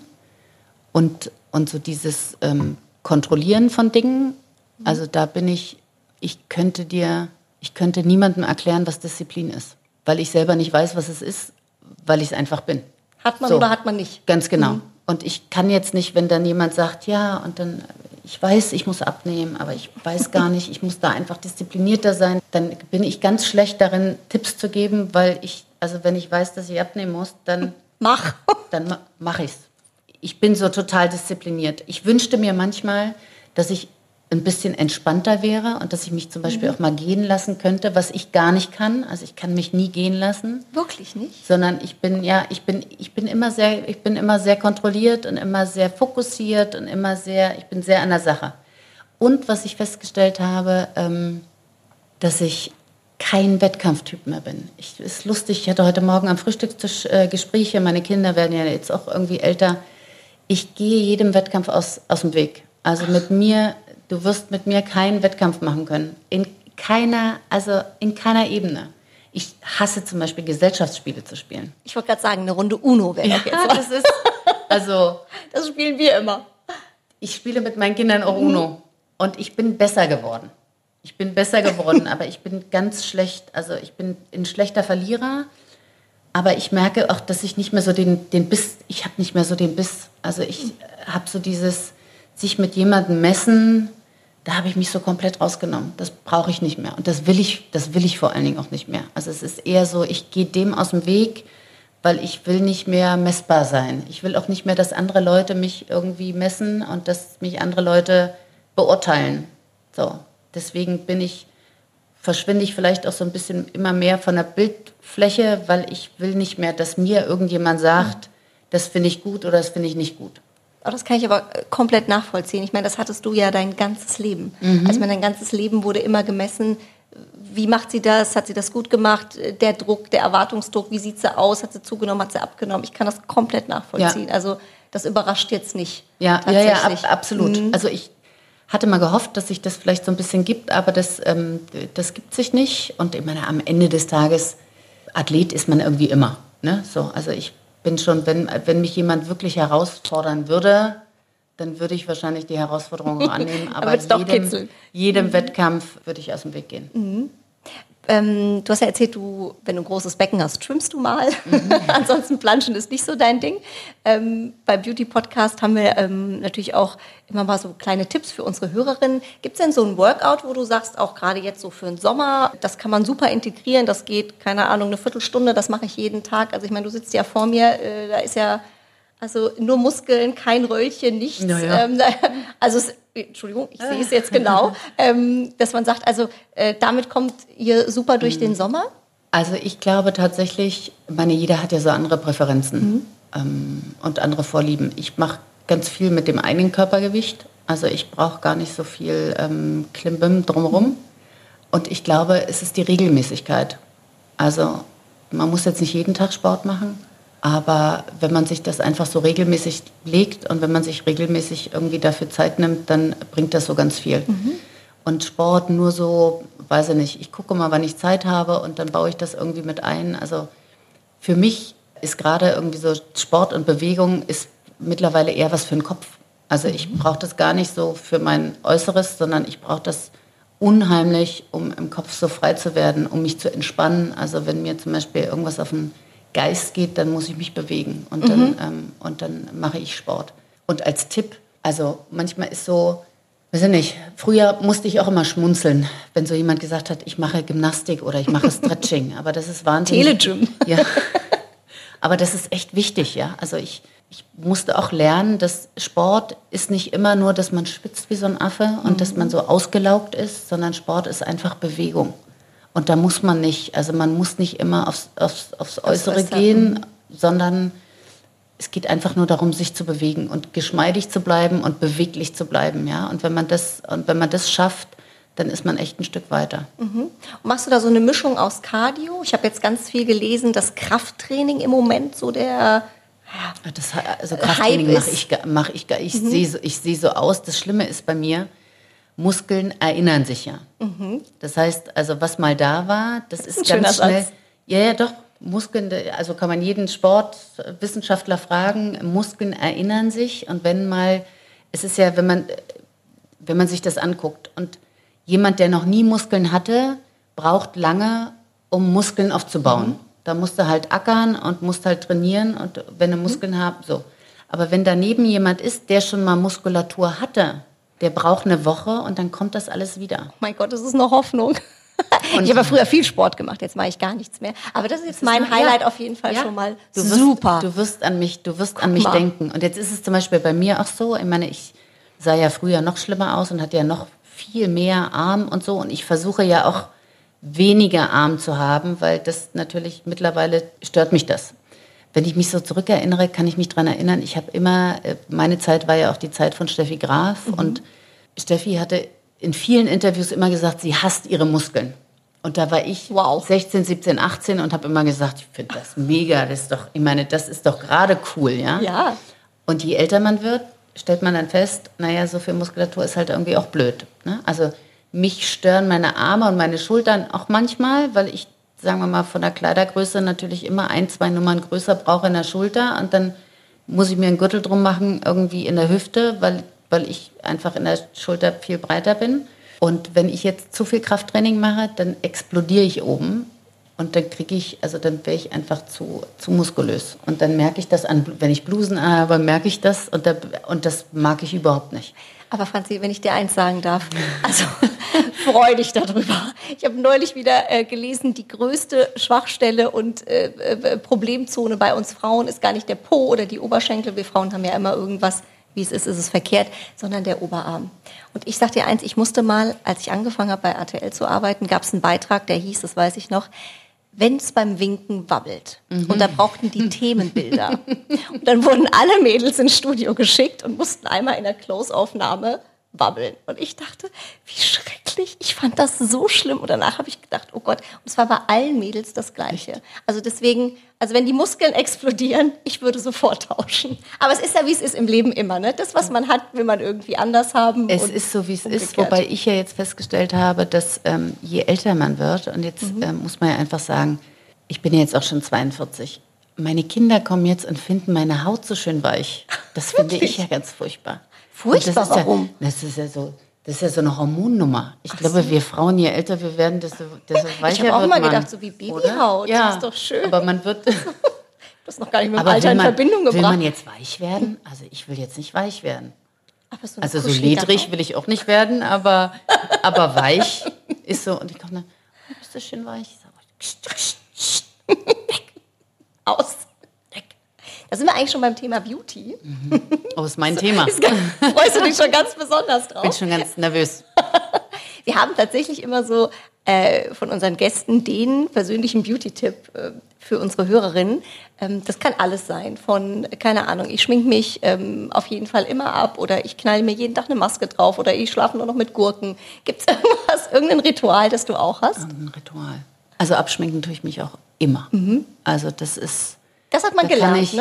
und so dieses Kontrollieren von Dingen. Also da bin ich könnte niemandem erklären, was Disziplin ist, weil ich selber nicht weiß, was es ist, weil ich es einfach bin. Hat man oder hat man nicht? Ganz genau. Und ich kann jetzt nicht, wenn dann jemand sagt, ja, und dann, ich weiß, ich muss abnehmen, aber ich weiß gar nicht, ich muss da einfach disziplinierter sein, dann bin ich ganz schlecht darin, Tipps zu geben, weil wenn ich weiß, dass ich abnehmen muss, dann mache ich's. Ich bin so total diszipliniert. Ich wünschte mir manchmal, dass ich ein bisschen entspannter wäre und dass ich mich zum Beispiel auch mal gehen lassen könnte, was ich gar nicht kann. Also ich kann mich nie gehen lassen. Wirklich nicht? Sondern ich bin immer sehr kontrolliert und immer sehr fokussiert und ich bin sehr an der Sache. Und was ich festgestellt habe, dass ich kein Wettkampftyp mehr bin. Ist lustig, ich hatte heute Morgen am Frühstückstisch Gespräche, meine Kinder werden ja jetzt auch irgendwie älter. Ich gehe jedem Wettkampf aus dem Weg. Also du wirst mit mir keinen Wettkampf machen können. In keiner Ebene. Ich hasse zum Beispiel Gesellschaftsspiele zu spielen. Ich wollte gerade sagen, eine Runde Uno wäre das jetzt. Das spielen wir immer. Ich spiele mit meinen Kindern auch Uno. Und ich bin besser geworden. Aber ich bin ganz schlecht. Also ich bin ein schlechter Verlierer. Aber ich merke auch, dass ich nicht mehr so den Biss, ich habe nicht mehr so den Biss. Also ich habe so dieses, sich mit jemandem messen, da habe ich mich so komplett rausgenommen. Das brauche ich nicht mehr. Und das will ich vor allen Dingen auch nicht mehr. Also es ist eher so, ich gehe dem aus dem Weg, weil ich will nicht mehr messbar sein. Ich will auch nicht mehr, dass andere Leute mich irgendwie messen und dass mich andere Leute beurteilen. So, deswegen verschwinde ich vielleicht auch so ein bisschen immer mehr von der Bildfläche, weil ich will nicht mehr, dass mir irgendjemand sagt, das finde ich gut oder das finde ich nicht gut. Oh, das kann ich aber komplett nachvollziehen. Ich meine, das hattest du ja dein ganzes Leben. Also dein ganzes Leben wurde immer gemessen, wie macht sie das, hat sie das gut gemacht, der Druck, der Erwartungsdruck, wie sieht sie aus, hat sie zugenommen, hat sie abgenommen. Ich kann das komplett nachvollziehen. Ja. Also das überrascht jetzt nicht. Ja, absolut. Also ich hatte mal gehofft, dass sich das vielleicht so ein bisschen gibt, aber das gibt sich nicht. Und ich meine, am Ende des Tages, Athlet ist man irgendwie immer. Ne? So, also ich bin schon, wenn mich jemand wirklich herausfordern würde, dann würde ich wahrscheinlich die Herausforderung auch annehmen. Aber jedem Wettkampf würde ich aus dem Weg gehen. Du hast ja erzählt, wenn du ein großes Becken hast, schwimmst du mal. Ansonsten Planschen ist nicht so dein Ding. Beim Beauty Podcast haben wir natürlich auch immer mal so kleine Tipps für unsere Hörerinnen. Gibt es denn so ein Workout, wo du sagst, auch gerade jetzt so für den Sommer, das kann man super integrieren, das geht, keine Ahnung, eine Viertelstunde, das mache ich jeden Tag. Also ich meine, du sitzt ja vor mir, da ist ja also nur Muskeln, kein Röllchen, nichts. Ja. Entschuldigung, ich sehe es jetzt genau, dass man sagt, also damit kommt ihr super durch den Sommer? Also ich glaube tatsächlich, jeder hat ja so andere Präferenzen und andere Vorlieben. Ich mache ganz viel mit dem eigenen Körpergewicht. Also ich brauche gar nicht so viel Klimbim drumherum. Und ich glaube, es ist die Regelmäßigkeit. Also man muss jetzt nicht jeden Tag Sport machen. Aber wenn man sich das einfach so regelmäßig legt und wenn man sich regelmäßig irgendwie dafür Zeit nimmt, dann bringt das so ganz viel. Und Sport nur so weiß ich nicht, ich gucke mal, wann ich Zeit habe und dann baue ich das irgendwie mit ein. Also für mich ist gerade irgendwie so Sport und Bewegung ist mittlerweile eher was für den Kopf. Also ich brauche das gar nicht so für mein Äußeres, sondern ich brauche das unheimlich, um im Kopf so frei zu werden, um mich zu entspannen. Also wenn mir zum Beispiel irgendwas auf den Geist geht, dann muss ich mich bewegen und dann mache ich Sport. Und als Tipp, also manchmal ist so, weiß ich nicht, früher musste ich auch immer schmunzeln, wenn so jemand gesagt hat, ich mache Gymnastik oder ich mache Stretching. Aber das ist wahnsinnig. Telegym. Ja. Aber das ist echt wichtig, ja. Also ich musste auch lernen, dass Sport ist nicht immer nur, dass man schwitzt wie so ein Affe und dass man so ausgelaugt ist, sondern Sport ist einfach Bewegung. Und da muss man nicht, also man muss nicht immer aufs Äußere gehen, sondern es geht einfach nur darum, sich zu bewegen und geschmeidig zu bleiben und beweglich zu bleiben, ja. Und wenn man das schafft, dann ist man echt ein Stück weiter. Und machst du da so eine Mischung aus Cardio? Ich habe jetzt ganz viel gelesen, dass Krafttraining im Moment so der Also Krafttraining mache ich. Ich sehe so aus. Das Schlimme ist bei mir, Muskeln erinnern sich ja. Das heißt, also was mal da war, das ist ganz schnell. Ja, doch. Muskeln, also kann man jeden Sportwissenschaftler fragen, Muskeln erinnern sich. Und es ist ja, wenn man sich das anguckt und jemand, der noch nie Muskeln hatte, braucht lange, um Muskeln aufzubauen. Da musst du halt ackern und musst halt trainieren und wenn du Muskeln hast, so. Aber wenn daneben jemand ist, der schon mal Muskulatur hatte, der braucht eine Woche und dann kommt das alles wieder. Oh mein Gott, das ist eine Hoffnung. Ich habe ja früher viel Sport gemacht, jetzt mache ich gar nichts mehr. Aber das ist jetzt mein Highlight auf jeden Fall schon mal. Super. Du wirst an mich denken. Und jetzt ist es zum Beispiel bei mir auch so, ich meine, ich sah ja früher noch schlimmer aus und hatte ja noch viel mehr Arm und so. Und ich versuche ja auch weniger Arm zu haben, weil das natürlich mittlerweile stört mich das. Wenn ich mich so zurückerinnere, kann ich mich daran erinnern, ich habe immer, meine Zeit war ja auch die Zeit von Steffi Graf und Steffi hatte in vielen Interviews immer gesagt, sie hasst ihre Muskeln. Und da war ich 16, 17, 18 und habe immer gesagt, ich finde das mega, das ist doch gerade cool, ja? Ja. Und je älter man wird, stellt man dann fest, naja, so viel Muskulatur ist halt irgendwie auch blöd. Ne? Also mich stören meine Arme und meine Schultern auch manchmal, weil ich, sagen wir mal, von der Kleidergröße natürlich immer 1, 2 Nummern größer brauche in der Schulter. Und dann muss ich mir einen Gürtel drum machen, irgendwie in der Hüfte, weil ich einfach in der Schulter viel breiter bin. Und wenn ich jetzt zu viel Krafttraining mache, dann explodiere ich oben. Und dann dann wäre ich einfach zu muskulös. Und dann merke ich das wenn ich Blusen habe, merke ich das. Und das mag ich überhaupt nicht. Aber Franzi, wenn ich dir eins sagen darf, also freu dich darüber. Ich habe neulich wieder gelesen, die größte Schwachstelle und Problemzone bei uns Frauen ist gar nicht der Po oder die Oberschenkel. Wir Frauen haben ja immer irgendwas, wie es ist verkehrt, sondern der Oberarm. Und ich sag dir eins, ich musste mal, als ich angefangen habe bei RTL zu arbeiten, gab es einen Beitrag, der hieß, das weiß ich noch, wenn es beim Winken wabbelt. Und da brauchten die Themenbilder. Und dann wurden alle Mädels ins Studio geschickt und mussten einmal in der Close-Aufnahme wabbeln. Und ich dachte, wie schrecklich. Ich fand das so schlimm. Und danach habe ich gedacht, oh Gott. Und es war bei allen Mädels das Gleiche. Also deswegen, wenn die Muskeln explodieren, ich würde sofort tauschen. Aber es ist ja, wie es ist im Leben immer. Ne? Das, was man hat, will man irgendwie anders haben. Es ist so, wie es ist. Wobei ich ja jetzt festgestellt habe, dass je älter man wird, und jetzt muss man ja einfach sagen, ich bin jetzt auch schon 42. Meine Kinder kommen jetzt und finden meine Haut so schön weich. Das finde ich ja ganz furchtbar. Furchtbar, warum? Das ist ja so eine Hormonnummer. Ich glaube, wir Frauen, je älter wir werden, desto weicher wird man. Ich habe auch mal gedacht, so wie Babyhaut, ja, das ist doch schön. Aber man wird... Das ist noch gar nicht mit dem Alter in Verbindung gebracht. Will man jetzt weich werden? Also ich will jetzt nicht weich werden. Also so ledrig will ich auch nicht werden, aber weich ist so... Und ich komme dann, bist du schön weich? Weg. Aus. Da sind wir eigentlich schon beim Thema Beauty. Oh, ist mein Thema. Freust du dich schon ganz besonders drauf? Bin schon ganz nervös. Wir haben tatsächlich immer so von unseren Gästen den persönlichen Beauty-Tipp für unsere Hörerinnen. Das kann alles sein. Von, keine Ahnung, ich schminke mich auf jeden Fall immer ab oder ich knalle mir jeden Tag eine Maske drauf oder ich schlafe nur noch mit Gurken. Gibt es irgendein Ritual, das du auch hast? Ein Ritual. Also abschminken tue ich mich auch immer. Also das ist... Das hat man gelernt, ne?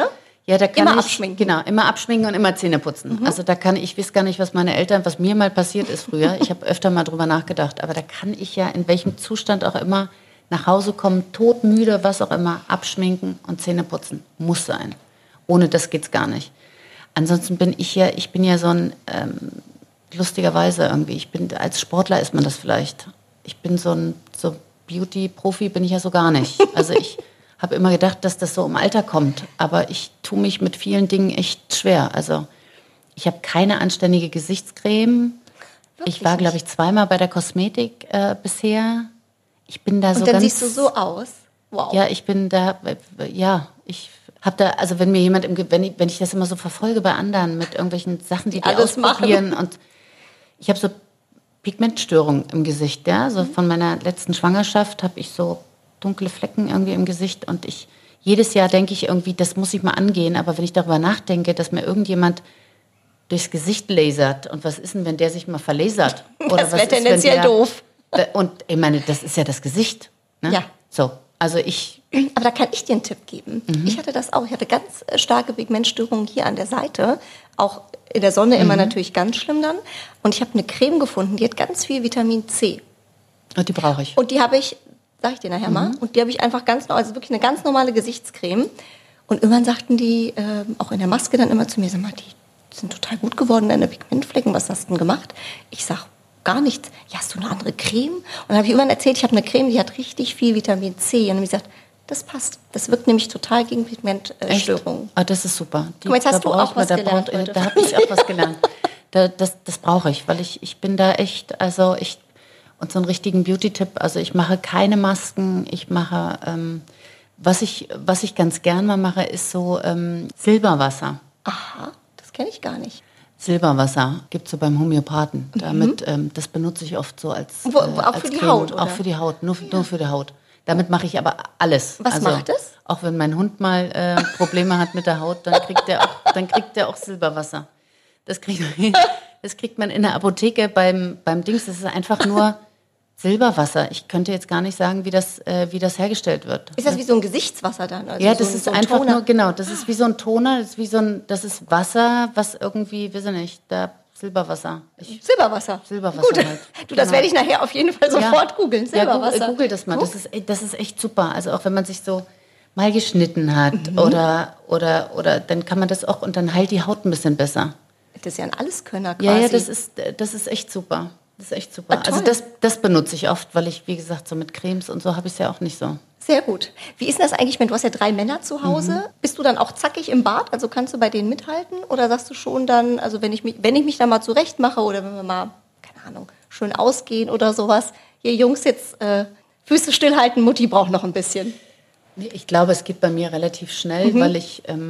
Ja, da kann immer ich, abschminken. Genau, immer abschminken und immer Zähne putzen. Also da kann ich weiß gar nicht, was mir mal passiert ist früher. Ich habe öfter mal drüber nachgedacht, aber da kann ich ja in welchem Zustand auch immer nach Hause kommen, todmüde, was auch immer, abschminken und Zähne putzen. Muss sein. Ohne das geht's gar nicht. Ansonsten bin ich bin so ein, lustigerweise irgendwie, als Sportler ist man das vielleicht. Ich bin so Beauty-Profi bin ich ja so gar nicht. Also ich habe immer gedacht, dass das so im Alter kommt. Aber ich tue mich mit vielen Dingen echt schwer. Also ich habe keine anständige Gesichtscreme. Wirklich Ich war, glaube ich, 2-mal bei der Kosmetik bisher. Ich bin da so Und dann ganz... siehst du so aus. Wow. Ja, ich bin da... Ja, ich habe da... Also wenn mir jemand... Wenn ich das immer so verfolge bei anderen mit irgendwelchen Sachen, die alles ausprobieren. machen. Und ich habe so Pigmentstörungen im Gesicht. Ja? So von meiner letzten Schwangerschaft habe ich so dunkle Flecken irgendwie im Gesicht und jedes Jahr denke ich irgendwie, das muss ich mal angehen, aber wenn ich darüber nachdenke, dass mir irgendjemand durchs Gesicht lasert und was ist denn, wenn der sich mal verlasert? Oder Das was wäre tendenziell doof. Und ich meine, das ist ja das Gesicht. Ne? Ja. So, also Aber da kann ich dir einen Tipp geben. Ich hatte das auch. Ich hatte ganz starke Pigmentstörungen hier an der Seite. Auch in der Sonne immer natürlich ganz schlimm dann. Und ich habe eine Creme gefunden, die hat ganz viel Vitamin C. Und die brauche ich. Und die habe ich, sag ich dir nachher mal, und die habe ich einfach also wirklich eine ganz normale Gesichtscreme. Und irgendwann sagten die, auch in der Maske dann immer zu mir, sag mal, die sind total gut geworden, deine Pigmentflecken, was hast du denn gemacht? Ich sag, gar nichts. Ja, hast du eine andere Creme? Und dann habe ich irgendwann erzählt, ich habe eine Creme, die hat richtig viel Vitamin C. Und dann habe ich gesagt, das passt. Das wirkt nämlich total gegen Pigmentstörungen. Ah, das ist super. Guck mal, jetzt hast du auch was gelernt heute. Da habe ich auch was gelernt. Das brauche ich, weil ich bin da echt, und so einen richtigen Beauty-Tipp, also ich mache keine Masken, ich mache, was ich ganz gern mal mache, ist so Silberwasser. Aha, das kenne ich gar nicht. Silberwasser gibt es so beim Homöopathen. Damit, das benutze ich oft so als Auch als für die Creme. Haut, oder? Auch für die Haut, nur für die Haut. Damit mache ich aber alles. Was macht es? Auch wenn mein Hund mal Probleme hat mit der Haut, dann kriegt der auch Silberwasser. Das kriegt man in der Apotheke beim Dings. Das ist einfach nur Silberwasser. Ich könnte jetzt gar nicht sagen, wie das hergestellt wird. Ist das wie so ein Gesichtswasser dann? Also Ja, so das ein, ist so ein einfach Toner? nur, genau, das ist wie so ein Toner, das ist Wasser, was irgendwie, weiß ich nicht, Silberwasser. Silberwasser. Silberwasser Gut. halt. Du, das Genau. werde ich nachher auf jeden Fall sofort googeln. Silberwasser. Ja, google das mal. Das ist echt super. Also auch wenn man sich so mal geschnitten hat oder dann kann man das auch und dann heilt die Haut ein bisschen besser. Das ist ja ein Alleskönner quasi. Ja, das ist echt super. Das ist echt super. Ah, toll. Also das benutze ich oft, weil ich, wie gesagt, so mit Cremes und so habe ich es ja auch nicht so. Sehr gut. Wie ist denn das eigentlich, wenn du hast ja 3 Männer zu Hause? Bist du dann auch zackig im Bad? Also kannst du bei denen mithalten? Oder sagst du schon dann, also wenn ich mich da mal zurecht mache oder wenn wir mal, keine Ahnung, schön ausgehen oder sowas, ihr Jungs jetzt Füße stillhalten, Mutti braucht noch ein bisschen. Ich glaube, es geht bei mir relativ schnell, weil ich ja,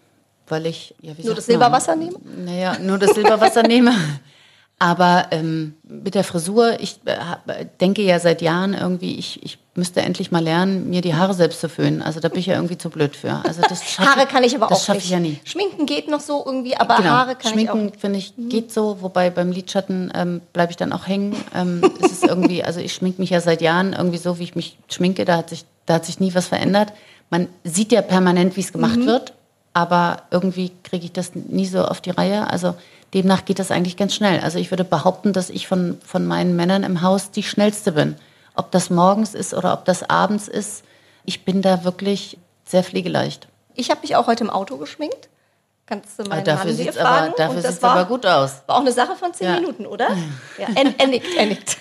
wie Nur sagt das man? Silberwasser nehmen? Naja, nur das Silberwasser nehme. Aber mit der Frisur, ich denke ja seit Jahren irgendwie, ich müsste endlich mal lernen, mir die Haare selbst zu föhnen. Also da bin ich ja irgendwie zu blöd für. Also Haare kann ich aber auch das nicht. schaffe ich ja nie. Schminken geht noch so irgendwie, aber Genau. Haare kann ich auch Schminken, nicht. finde ich, geht so. Wobei beim Lidschatten bleibe ich dann auch hängen. Es ist irgendwie, also ich schminke mich ja seit Jahren irgendwie so, wie ich mich schminke. Da hat sich nie was verändert. Man sieht ja permanent, wie es gemacht wird. Aber irgendwie kriege ich das nie so auf die Reihe. Also demnach geht das eigentlich ganz schnell. Also ich würde behaupten, dass ich von meinen Männern im Haus die schnellste bin. Ob das morgens ist oder ob das abends ist. Ich bin da wirklich sehr pflegeleicht. Ich habe mich auch heute im Auto geschminkt. Kannst du meinen Dafür Mann hier sieht es fragen? aber, Und das aber gut aus. War auch eine Sache von 10 Ja. Minuten, oder? Ja. Er nickt.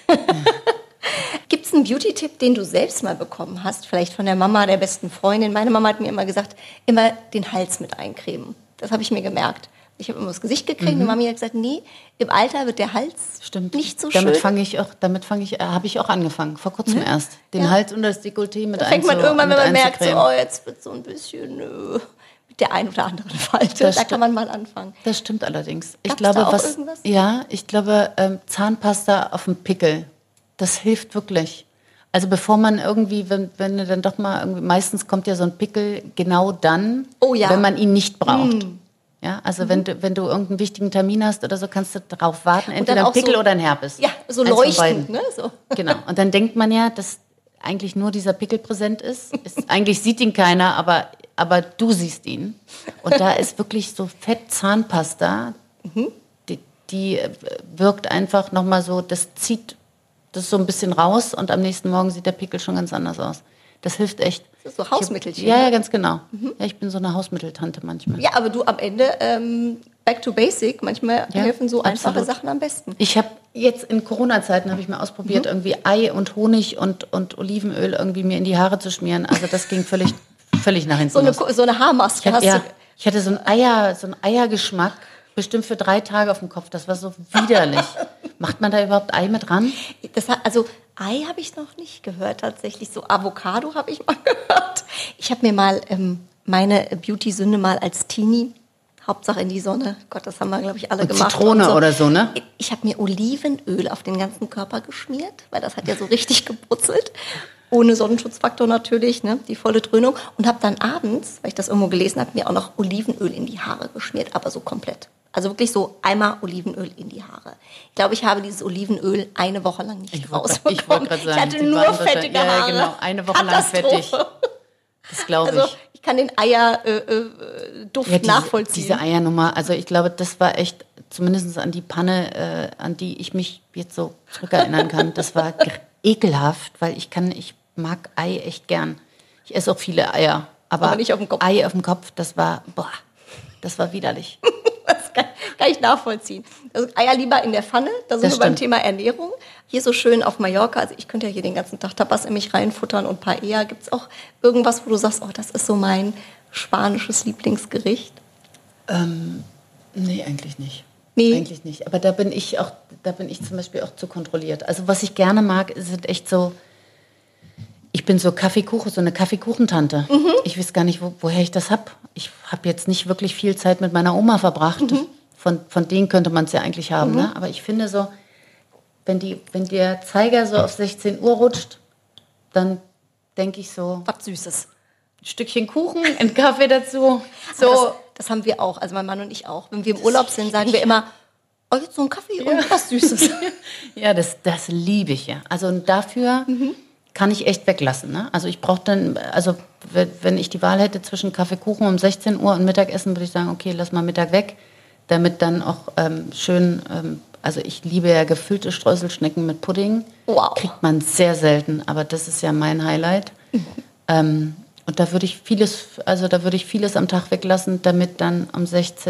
Gibt es einen Beauty-Tipp, den du selbst mal bekommen hast? Vielleicht von der Mama, der besten Freundin. Meine Mama hat mir immer gesagt, immer den Hals mit eincremen. Das habe ich mir gemerkt. Ich habe immer das Gesicht gekriegt und Mami hat gesagt, nee, im Alter wird der Hals nicht so Damit schön. habe ich auch angefangen, vor kurzem erst. Den Hals und das Dekolleté mit Da fängt man irgendwann, wenn man merkt, so, einzucremen. oh, jetzt wird so ein bisschen mit der ein oder anderen Falte. Das Da sti- kann man mal anfangen. Das stimmt allerdings. Gab's da auch irgendwas? Ja, ich glaube, Zahnpasta auf dem Pickel, das hilft wirklich. Also bevor man irgendwie, wenn du dann doch mal irgendwie, meistens kommt ja so ein Pickel genau dann, Oh ja. wenn man ihn nicht braucht. Ja, also wenn du irgendeinen wichtigen Termin hast oder so, kannst du darauf warten, entweder auch ein Pickel so- oder ein Herpes. Ja, so Eins von leuchtend, beiden. ne? So. Genau. Und dann denkt man ja, dass eigentlich nur dieser Pickel präsent ist. Eigentlich sieht ihn keiner, aber aber du siehst ihn. Und da ist wirklich so Fettzahnpasta, die wirkt einfach nochmal so, das zieht das so ein bisschen raus und am nächsten Morgen sieht der Pickel schon ganz anders aus. Das hilft echt. Das ist so Hausmittelchen. Ja, ganz genau. Ja, ich bin so eine Hausmitteltante manchmal. Ja, aber du am Ende back to basic. Manchmal helfen so einfache Sachen am besten. Ich habe jetzt in Corona-Zeiten habe ich mal ausprobiert, irgendwie Ei und Honig und Olivenöl irgendwie mir in die Haare zu schmieren. Also das ging völlig nach hinten los. So eine Haarmaske hast du. Ich hatte so einen Eiergeschmack bestimmt für 3 Tage auf dem Kopf. Das war so widerlich. Macht man da überhaupt Ei mit ran? Also Ei habe ich noch nicht gehört tatsächlich. So Avocado habe ich mal gehört. Ich habe mir mal meine Beauty-Sünde mal als Teenie, Hauptsache in die Sonne. Gott, das haben wir, glaube ich, alle gemacht. Zitrone so. Oder so, ne? Ich habe mir Olivenöl auf den ganzen Körper geschmiert, weil das hat ja so richtig gebrutzelt. Ohne Sonnenschutzfaktor natürlich, ne? Die volle Dröhnung. Und habe dann abends, weil ich das irgendwo gelesen habe, mir auch noch Olivenöl in die Haare geschmiert, aber so komplett. Also wirklich so einmal Olivenöl in die Haare. Ich glaube, ich habe dieses Olivenöl eine Woche lang nicht rausbekommen. Ich wollte gerade sagen, ich hatte nur fettige Haare. Ja, genau, eine Woche lang fettig. Das glaube ich. Also ich kann den Eierduft nachvollziehen. Diese Eiernummer, also ich glaube, das war echt, zumindest an die Panne, an die ich mich jetzt so zurückerinnern kann, das war ekelhaft, weil ich mag Ei echt gern. Ich esse auch viele Eier, aber nicht auf dem Kopf. Ei auf dem Kopf, das war widerlich. Das kann ich nachvollziehen. Also Eier lieber in der Pfanne, da sind wir beim Thema Ernährung. Hier so schön auf Mallorca, also ich könnte ja hier den ganzen Tag Tapas in mich reinfuttern und Paella. Gibt es auch irgendwas, wo du sagst, oh, das ist so mein spanisches Lieblingsgericht? Nee, eigentlich nicht. Nee. Eigentlich nicht. Aber da bin ich zum Beispiel auch zu kontrolliert. Also was ich gerne mag, sind echt so, ich bin so eine Kaffeekuchentante. Ich weiß gar nicht, woher ich das habe. Ich habe jetzt nicht wirklich viel Zeit mit meiner Oma verbracht. Von denen könnte man es ja eigentlich haben. Ne? Aber ich finde so, wenn der Zeiger so auf 16 Uhr rutscht, dann denke ich so, was Süßes. Ein Stückchen Kuchen, ein Kaffee dazu. So. Das haben wir auch, also mein Mann und ich auch. Wenn wir im Urlaub sind, sagen wir immer, oh, jetzt so ein Kaffee und was Süßes. Ja, das liebe ich ja. Also dafür kann ich echt weglassen. Ne? Also ich brauche dann, also wenn ich die Wahl hätte zwischen Kaffeekuchen um 16 Uhr und Mittagessen, würde ich sagen, okay, lass mal Mittag weg, damit dann auch schön, also ich liebe ja gefüllte Streuselschnecken mit Pudding. Wow. Kriegt man sehr selten, aber das ist ja mein Highlight. Und da würde ich vieles am Tag weglassen, damit dann um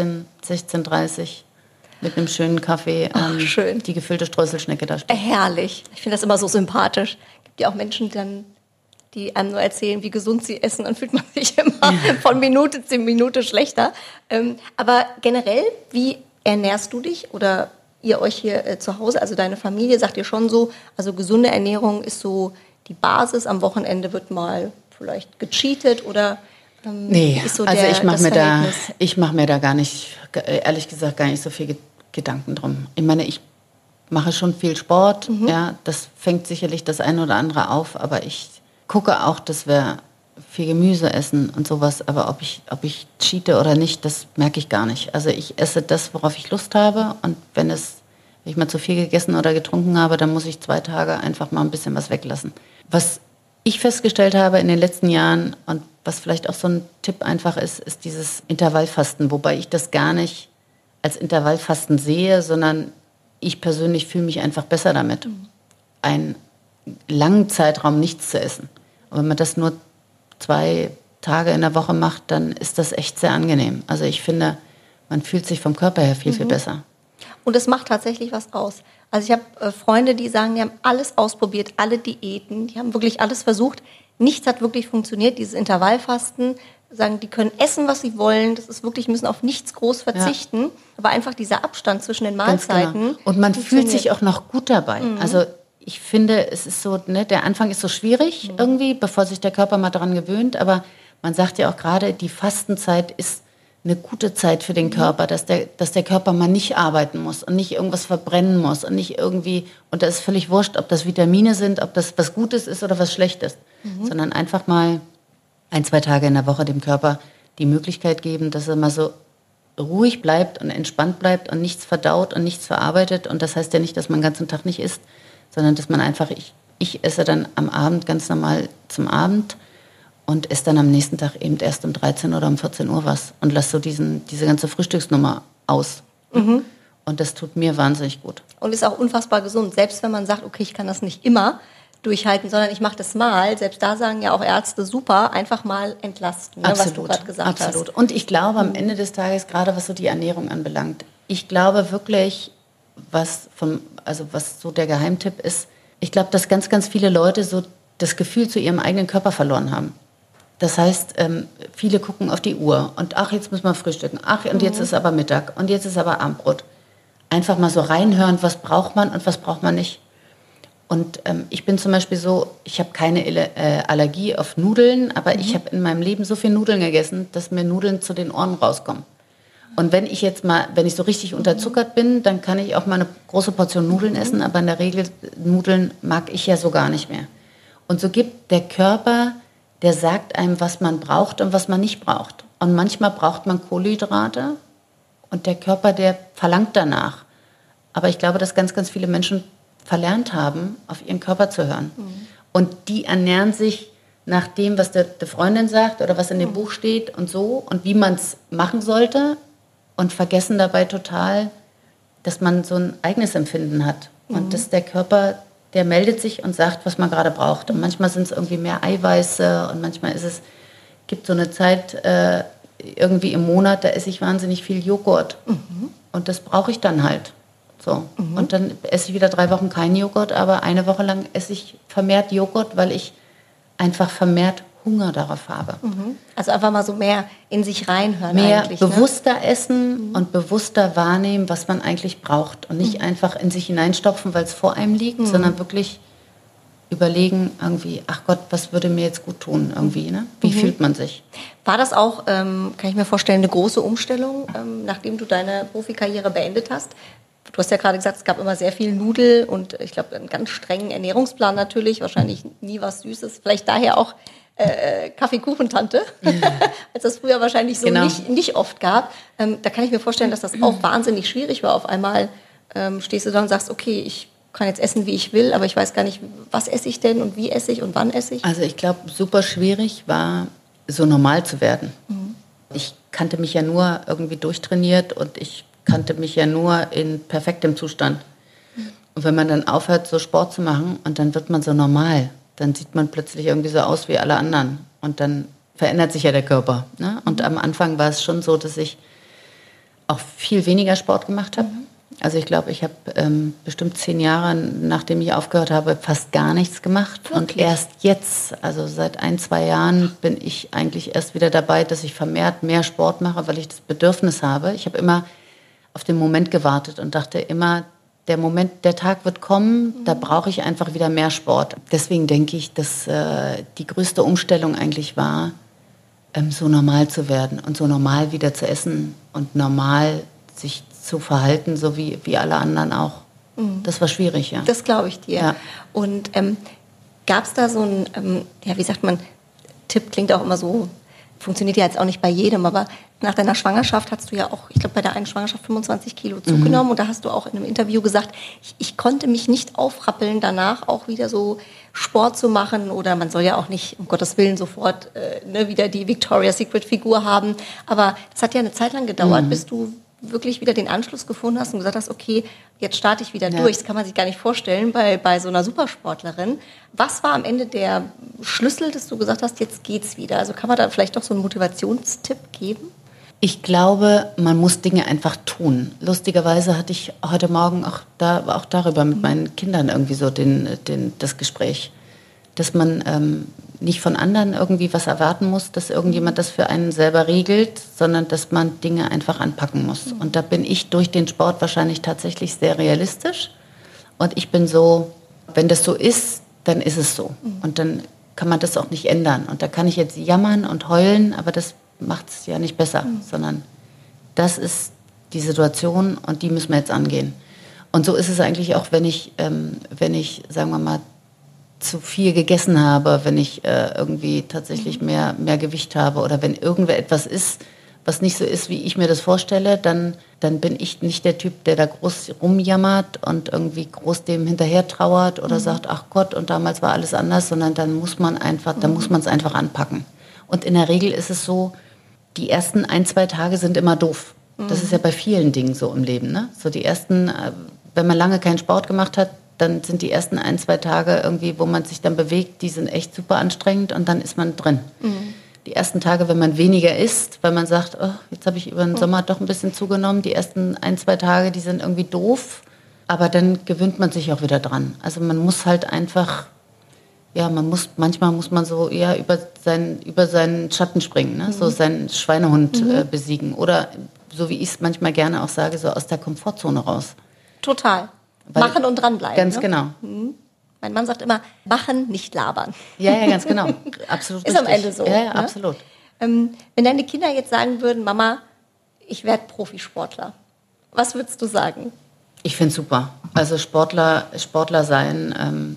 16:30 Uhr mit einem schönen Kaffee schön. Die gefüllte Streuselschnecke da steht. Herrlich. Ich finde das immer so sympathisch. Es gibt ja auch Menschen, die einem nur erzählen, wie gesund sie essen, dann fühlt man sich immer von Minute zu Minute schlechter. Aber generell, wie ernährst du dich oder ihr euch hier zu Hause, also deine Familie, sagt ihr schon so, also gesunde Ernährung ist so die Basis, am Wochenende wird mal vielleicht gecheatet oder nee, ist so also ich mache mir da gar nicht, ehrlich gesagt, gar nicht so viel Gedanken drum. Ich meine, ich mache schon viel Sport, ja, das fängt sicherlich das eine oder andere auf, aber ich gucke auch, dass wir viel Gemüse essen und sowas, aber ob ich cheate oder nicht, das merke ich gar nicht. Also ich esse das, worauf ich Lust habe und wenn ich mal zu viel gegessen oder getrunken habe, dann muss ich 2 Tage einfach mal ein bisschen was weglassen. Was ich festgestellt habe in den letzten Jahren und was vielleicht auch so ein Tipp einfach ist dieses Intervallfasten, wobei ich das gar nicht als Intervallfasten sehe, sondern ich persönlich fühle mich einfach besser damit, einen langen Zeitraum nichts zu essen. Und wenn man das nur 2 Tage in der Woche macht, dann ist das echt sehr angenehm. Also ich finde, man fühlt sich vom Körper her viel, viel besser. Und es macht tatsächlich was aus. Also ich habe Freunde, die sagen, die haben alles ausprobiert, alle Diäten, die haben wirklich alles versucht. Nichts hat wirklich funktioniert, dieses Intervallfasten. Sagen, die können essen, was sie wollen. Das ist wirklich, müssen auf nichts groß verzichten. Ja. Aber einfach dieser Abstand zwischen den Mahlzeiten. Genau. Und man fühlt sich auch noch gut dabei. Also ich finde, es ist so, ne, der Anfang ist so schwierig irgendwie, bevor sich der Körper mal daran gewöhnt. Aber man sagt ja auch gerade, die Fastenzeit ist eine gute Zeit für den Körper, dass der Körper mal nicht arbeiten muss und nicht irgendwas verbrennen muss und nicht irgendwie, und da ist völlig wurscht, ob das Vitamine sind, ob das was Gutes ist oder was Schlechtes, sondern einfach mal 1-2 Tage in der Woche dem Körper die Möglichkeit geben, dass er mal so ruhig bleibt und entspannt bleibt und nichts verdaut und nichts verarbeitet. Und das heißt ja nicht, dass man den ganzen Tag nicht isst, sondern dass man einfach, ich esse dann am Abend ganz normal zum Abend und esse dann am nächsten Tag eben erst um 13 oder um 14 Uhr was und lasse so diese ganze Frühstücksnummer aus. Mhm. Und das tut mir wahnsinnig gut. Und ist auch unfassbar gesund, selbst wenn man sagt, okay, ich kann das nicht immer durchhalten, sondern ich mache das mal. Selbst da sagen ja auch Ärzte, super, einfach mal entlasten, ne, was du gerade gesagt hast. Absolut. Und ich glaube am Ende des Tages, gerade was so die Ernährung anbelangt, ich glaube wirklich, was so der Geheimtipp ist, ich glaube, dass ganz, ganz viele Leute so das Gefühl zu ihrem eigenen Körper verloren haben. Das heißt, viele gucken auf die Uhr und ach, jetzt müssen wir frühstücken, ach, und jetzt ist aber Mittag und jetzt ist aber Abendbrot. Einfach mal so reinhören, was braucht man und was braucht man nicht. Und ich bin zum Beispiel so, ich habe keine Allergie auf Nudeln, aber ich habe in meinem Leben so viel Nudeln gegessen, dass mir Nudeln zu den Ohren rauskommen. Und wenn ich so richtig unterzuckert bin, dann kann ich auch mal eine große Portion Nudeln essen, aber in der Regel, Nudeln mag ich ja so gar nicht mehr. Und so gibt der Körper, der sagt einem, was man braucht und was man nicht braucht. Und manchmal braucht man Kohlenhydrate und der Körper, der verlangt danach. Aber ich glaube, dass ganz, ganz viele Menschen verlernt haben, auf ihren Körper zu hören. Mhm. Und die ernähren sich nach dem, was der Freundin sagt oder was in dem Buch steht und so und wie man es machen sollte und vergessen dabei total, dass man so ein eigenes Empfinden hat. Und dass der Körper, der meldet sich und sagt, was man gerade braucht. Und manchmal sind es irgendwie mehr Eiweiße und manchmal gibt so eine Zeit irgendwie im Monat, da esse ich wahnsinnig viel Joghurt. Mhm. Und das brauche ich dann halt. So. Mhm. Und dann esse ich wieder 3 Wochen keinen Joghurt, aber eine Woche lang esse ich vermehrt Joghurt, weil ich einfach vermehrt Hunger darauf habe. Mhm. Also einfach mal so mehr in sich reinhören. Mehr bewusster essen und bewusster wahrnehmen, was man eigentlich braucht. Und nicht einfach in sich hineinstopfen, weil es vor einem liegt, sondern wirklich überlegen, irgendwie, ach Gott, was würde mir jetzt gut tun? Irgendwie, ne? Wie fühlt man sich? War das auch, kann ich mir vorstellen, eine große Umstellung, nachdem du deine Profikarriere beendet hast? Du hast ja gerade gesagt, es gab immer sehr viel Nudel und ich glaube, einen ganz strengen Ernährungsplan natürlich, wahrscheinlich nie was Süßes, vielleicht daher auch Kaffeekuchentante, als das früher wahrscheinlich so nicht oft gab. Da kann ich mir vorstellen, dass das auch wahnsinnig schwierig war. Auf einmal stehst du da und sagst, okay, ich kann jetzt essen, wie ich will, aber ich weiß gar nicht, was esse ich denn und wie esse ich und wann esse ich. Also ich glaube, super schwierig war, so normal zu werden. Mhm. Ich kannte mich ja nur irgendwie durchtrainiert und ich kannte mich ja nur in perfektem Zustand. Und wenn man dann aufhört, so Sport zu machen und dann wird man so normal, dann sieht man plötzlich irgendwie so aus wie alle anderen. Und dann verändert sich ja der Körper. Ne? Und am Anfang war es schon so, dass ich auch viel weniger Sport gemacht habe. Also ich glaube, ich habe bestimmt 10 Jahre, nachdem ich aufgehört habe, fast gar nichts gemacht. Wirklich? Und erst jetzt, also seit 1, 2 Jahren, bin ich eigentlich erst wieder dabei, dass ich vermehrt mehr Sport mache, weil ich das Bedürfnis habe. Ich habe immer auf den Moment gewartet und dachte immer, der Tag wird kommen, da brauche ich einfach wieder mehr Sport. Deswegen denke ich, dass die größte Umstellung eigentlich war, so normal zu werden und so normal wieder zu essen und normal sich zu verhalten, so wie alle anderen auch. Mhm. Das war schwierig, ja. Das glaube ich dir. Ja. Und gab es da so einen, wie sagt man, Tipp klingt auch immer so, funktioniert ja jetzt auch nicht bei jedem, aber nach deiner Schwangerschaft hast du ja auch, ich glaube, bei der einen Schwangerschaft 25 Kilo zugenommen und da hast du auch in einem Interview gesagt, ich konnte mich nicht aufrappeln, danach auch wieder so Sport zu machen oder man soll ja auch nicht, um Gottes Willen, sofort wieder die Victoria's Secret Figur haben, aber das hat ja eine Zeit lang gedauert, bis du wirklich wieder den Anschluss gefunden hast und gesagt hast, okay, jetzt starte ich wieder durch. Das kann man sich gar nicht vorstellen bei so einer Supersportlerin. Was war am Ende der Schlüssel, dass du gesagt hast, jetzt geht's wieder? Also kann man da vielleicht doch so einen Motivationstipp geben? Ich glaube, man muss Dinge einfach tun. Lustigerweise hatte ich heute Morgen auch darüber mit meinen Kindern irgendwie so das Gespräch, dass man nicht von anderen irgendwie was erwarten muss, dass irgendjemand das für einen selber regelt, sondern dass man Dinge einfach anpacken muss. Und da bin ich durch den Sport wahrscheinlich tatsächlich sehr realistisch. Und ich bin so, wenn das so ist, dann ist es so. Und dann kann man das auch nicht ändern. Und da kann ich jetzt jammern und heulen, aber das macht es ja nicht besser, sondern das ist die Situation und die müssen wir jetzt angehen. Und so ist es eigentlich auch, wenn ich, sagen wir mal, zu viel gegessen habe, wenn ich irgendwie tatsächlich mehr Gewicht habe oder wenn irgendwer etwas ist, was nicht so ist, wie ich mir das vorstelle, dann bin ich nicht der Typ, der da groß rumjammert und irgendwie groß dem hinterher trauert oder sagt, ach Gott, und damals war alles anders, sondern dann muss man es einfach anpacken. Und in der Regel ist es so, die ersten 1-2 Tage sind immer doof. Das ist ja bei vielen Dingen so im Leben, ne? So die ersten, wenn man lange keinen Sport gemacht hat, dann sind die ersten 1-2 Tage irgendwie, wo man sich dann bewegt, die sind echt super anstrengend und dann ist man drin. Die ersten Tage, wenn man weniger isst, weil man sagt, oh, jetzt habe ich über den Sommer doch ein bisschen zugenommen, die ersten 1-2 Tage, die sind irgendwie doof, aber dann gewöhnt man sich auch wieder dran. Also man muss halt einfach, ja, manchmal muss man so eher über seinen Schatten springen, ne? So seinen Schweinehund besiegen oder so wie ich es manchmal gerne auch sage, so aus der Komfortzone raus. Total. Machen und dranbleiben. Ganz ne? genau. Mein Mann sagt immer, machen, nicht labern. Ja, ganz genau. Absolut Ist richtig. am Ende so. Ja, ne? absolut. Wenn deine Kinder jetzt sagen würden, Mama, ich werde Profisportler, was würdest du sagen? Ich finde es super. Also Sportler sein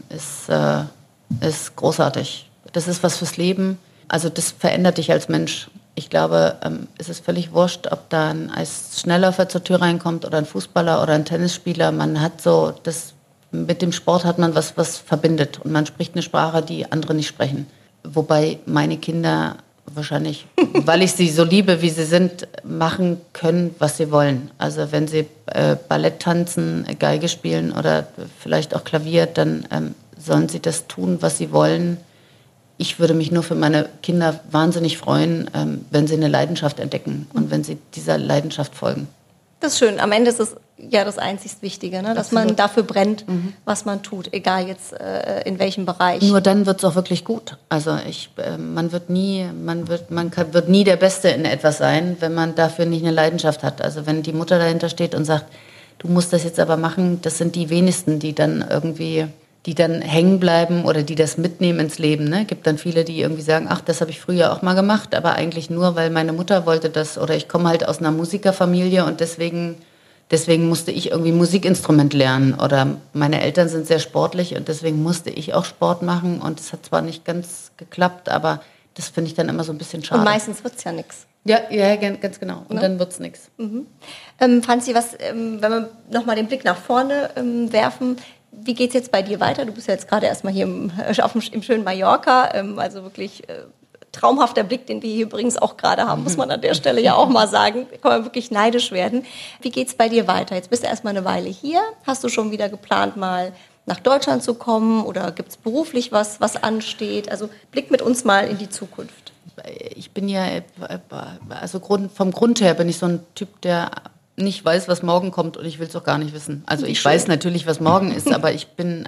ist großartig. Das ist was fürs Leben. Also das verändert dich als Mensch. Ich glaube, es ist völlig wurscht, ob da ein Schnellläufer zur Tür reinkommt oder ein Fußballer oder ein Tennisspieler. Man hat so, mit dem Sport hat man was verbindet. Und man spricht eine Sprache, die andere nicht sprechen. Wobei meine Kinder wahrscheinlich, weil ich sie so liebe, wie sie sind, machen können, was sie wollen. Also wenn sie Ballett tanzen, Geige spielen oder vielleicht auch Klavier, dann sollen sie das tun, was sie wollen. Ich würde mich nur für meine Kinder wahnsinnig freuen, wenn sie eine Leidenschaft entdecken und wenn sie dieser Leidenschaft folgen. Das ist schön. Am Ende ist es ja das einzig Wichtige, ne? Dass man dafür brennt, was man tut, egal jetzt in welchem Bereich. Nur dann wird es auch wirklich gut. Also man wird nie der Beste in etwas sein, wenn man dafür nicht eine Leidenschaft hat. Also wenn die Mutter dahinter steht und sagt, du musst das jetzt aber machen, das sind die wenigsten, die dann hängen bleiben oder die das mitnehmen ins Leben. Ne? Gibt dann viele, die irgendwie sagen, ach, das habe ich früher auch mal gemacht, aber eigentlich nur, weil meine Mutter wollte das oder ich komme halt aus einer Musikerfamilie und deswegen musste ich irgendwie Musikinstrument lernen oder meine Eltern sind sehr sportlich und deswegen musste ich auch Sport machen und es hat zwar nicht ganz geklappt, aber das finde ich dann immer so ein bisschen schade. Und meistens wird es ja nichts. Ja, ganz genau. Und dann wird es nichts. Franzi, wenn wir nochmal den Blick nach vorne werfen, wie geht es jetzt bei dir weiter? Du bist ja jetzt gerade erstmal hier im schönen Mallorca, also wirklich traumhafter Blick, den wir hier übrigens auch gerade haben, muss man an der Stelle ja auch mal sagen. Da kann man wirklich neidisch werden. Wie geht es bei dir weiter? Jetzt bist du erstmal eine Weile hier. Hast du schon wieder geplant, mal nach Deutschland zu kommen oder gibt es beruflich was ansteht? Also blick mit uns mal in die Zukunft. Ich bin ja, also vom Grund her bin ich so ein Typ, der nicht weiß, was morgen kommt und ich will es auch gar nicht wissen. Also ich weiß natürlich, was morgen ist, aber ich bin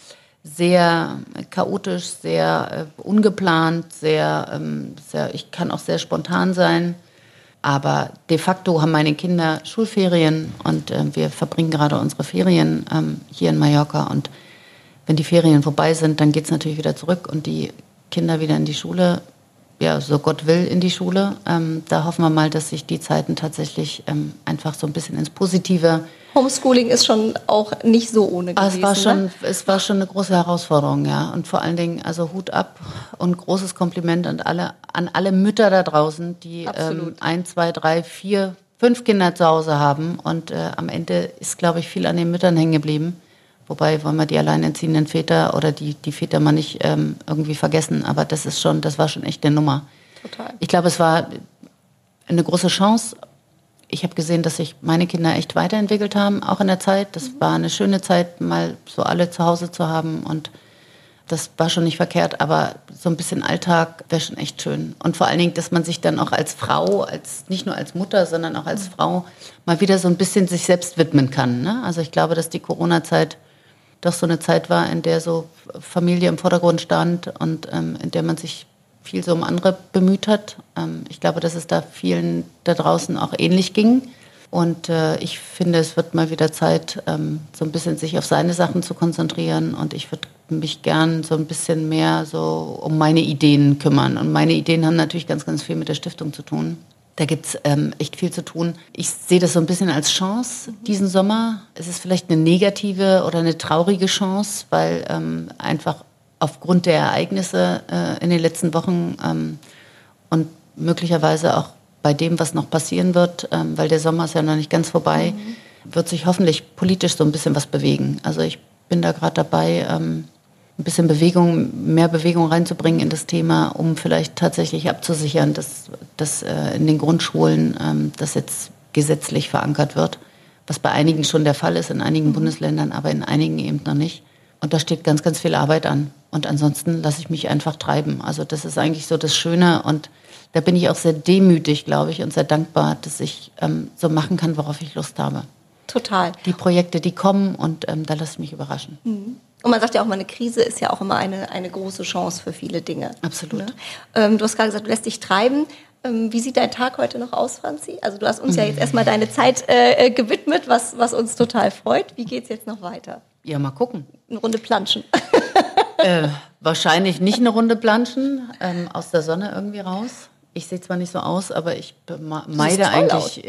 sehr chaotisch, sehr ungeplant, ich kann auch sehr spontan sein. Aber de facto haben meine Kinder Schulferien und wir verbringen gerade unsere Ferien hier in Mallorca. Und wenn die Ferien vorbei sind, dann geht es natürlich wieder zurück und die Kinder wieder in die Schule. Ja, so Gott will, in die Schule. Da hoffen wir mal, dass sich die Zeiten tatsächlich einfach so ein bisschen ins Positive... Homeschooling ist schon auch nicht so ohne gewesen. Es war schon eine große Herausforderung, ja. Und vor allen Dingen, also Hut ab und großes Kompliment an alle Mütter da draußen, die 1, 2, 3, 4, 5 Kinder zu Hause haben. Und am Ende ist, glaube ich, viel an den Müttern hängen geblieben. Wobei wollen wir die alleinerziehenden Väter oder die Väter mal nicht irgendwie vergessen. Aber das war schon echt eine Nummer. Total. Ich glaube, es war eine große Chance. Ich habe gesehen, dass sich meine Kinder echt weiterentwickelt haben, auch in der Zeit. Das war eine schöne Zeit, mal so alle zu Hause zu haben. Und das war schon nicht verkehrt. Aber so ein bisschen Alltag wäre schon echt schön. Und vor allen Dingen, dass man sich dann auch als Frau, nicht nur als Mutter, sondern auch als Frau, mal wieder so ein bisschen sich selbst widmen kann. Ne? Also ich glaube, dass die Corona-Zeit doch so eine Zeit war, in der so Familie im Vordergrund stand und in der man sich viel so um andere bemüht hat. Ich glaube, dass es da vielen da draußen auch ähnlich ging. Und ich finde, es wird mal wieder Zeit, so ein bisschen sich auf seine Sachen zu konzentrieren. Und ich würde mich gern so ein bisschen mehr so um meine Ideen kümmern. Und meine Ideen haben natürlich ganz, ganz viel mit der Stiftung zu tun. Da gibt es echt viel zu tun. Ich sehe das so ein bisschen als Chance diesen Sommer. Es ist vielleicht eine negative oder eine traurige Chance, weil einfach aufgrund der Ereignisse in den letzten Wochen und möglicherweise auch bei dem, was noch passieren wird, weil der Sommer ist ja noch nicht ganz vorbei, wird sich hoffentlich politisch so ein bisschen was bewegen. Also ich bin da gerade dabei, ein bisschen mehr Bewegung reinzubringen in das Thema, um vielleicht tatsächlich abzusichern, dass in den Grundschulen das jetzt gesetzlich verankert wird, was bei einigen schon der Fall ist, in einigen Bundesländern, aber in einigen eben noch nicht. Und da steht ganz, ganz viel Arbeit an. Und ansonsten lasse ich mich einfach treiben. Also das ist eigentlich so das Schöne. Und da bin ich auch sehr demütig, glaube ich, und sehr dankbar, dass ich so machen kann, worauf ich Lust habe. Total. Die Projekte, die kommen, und da lasse ich mich überraschen. Und man sagt ja auch mal, eine Krise ist ja auch immer eine große Chance für viele Dinge. Absolut. Ne? Du hast gerade gesagt, du lässt dich treiben. Wie sieht dein Tag heute noch aus, Franzi? Also du hast uns ja jetzt erstmal deine Zeit gewidmet, was uns total freut. Wie geht's jetzt noch weiter? Ja, mal gucken. Eine Runde planschen. Wahrscheinlich nicht eine Runde planschen, aus der Sonne irgendwie raus. Ich sehe zwar nicht so aus, aber ich meide eigentlich.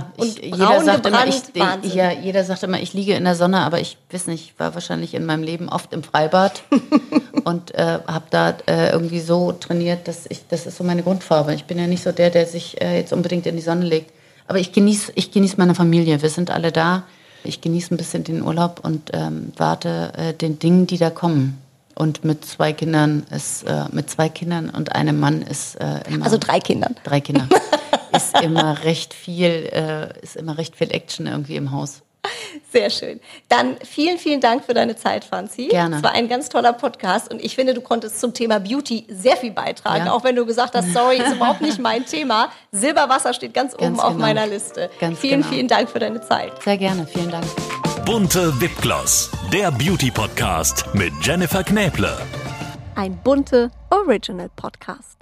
Jeder sagt immer, ich liege in der Sonne, aber ich weiß nicht, ich war wahrscheinlich in meinem Leben oft im Freibad und habe da irgendwie so trainiert, das ist so meine Grundfarbe. Ich bin ja nicht so der sich jetzt unbedingt in die Sonne legt. Aber ich genieße meine Familie. Wir sind alle da. Ich genieße ein bisschen den Urlaub und warte den Dingen, die da kommen. Und mit 2 Kindern und einem Mann ist immer... Also 3 Kindern. 3 Kinder. ist immer recht viel Action irgendwie im Haus. Sehr schön. Dann vielen, vielen Dank für deine Zeit, Franzi. Gerne. Es war ein ganz toller Podcast und ich finde, du konntest zum Thema Beauty sehr viel beitragen, auch wenn du gesagt hast, sorry, ist überhaupt nicht mein Thema. Silberwasser steht ganz oben auf meiner Liste. Vielen Dank für deine Zeit. Sehr gerne, vielen Dank. Bunte Wipgloss, der Beauty-Podcast mit Jennifer Knäble. Ein Bunte Original Podcast.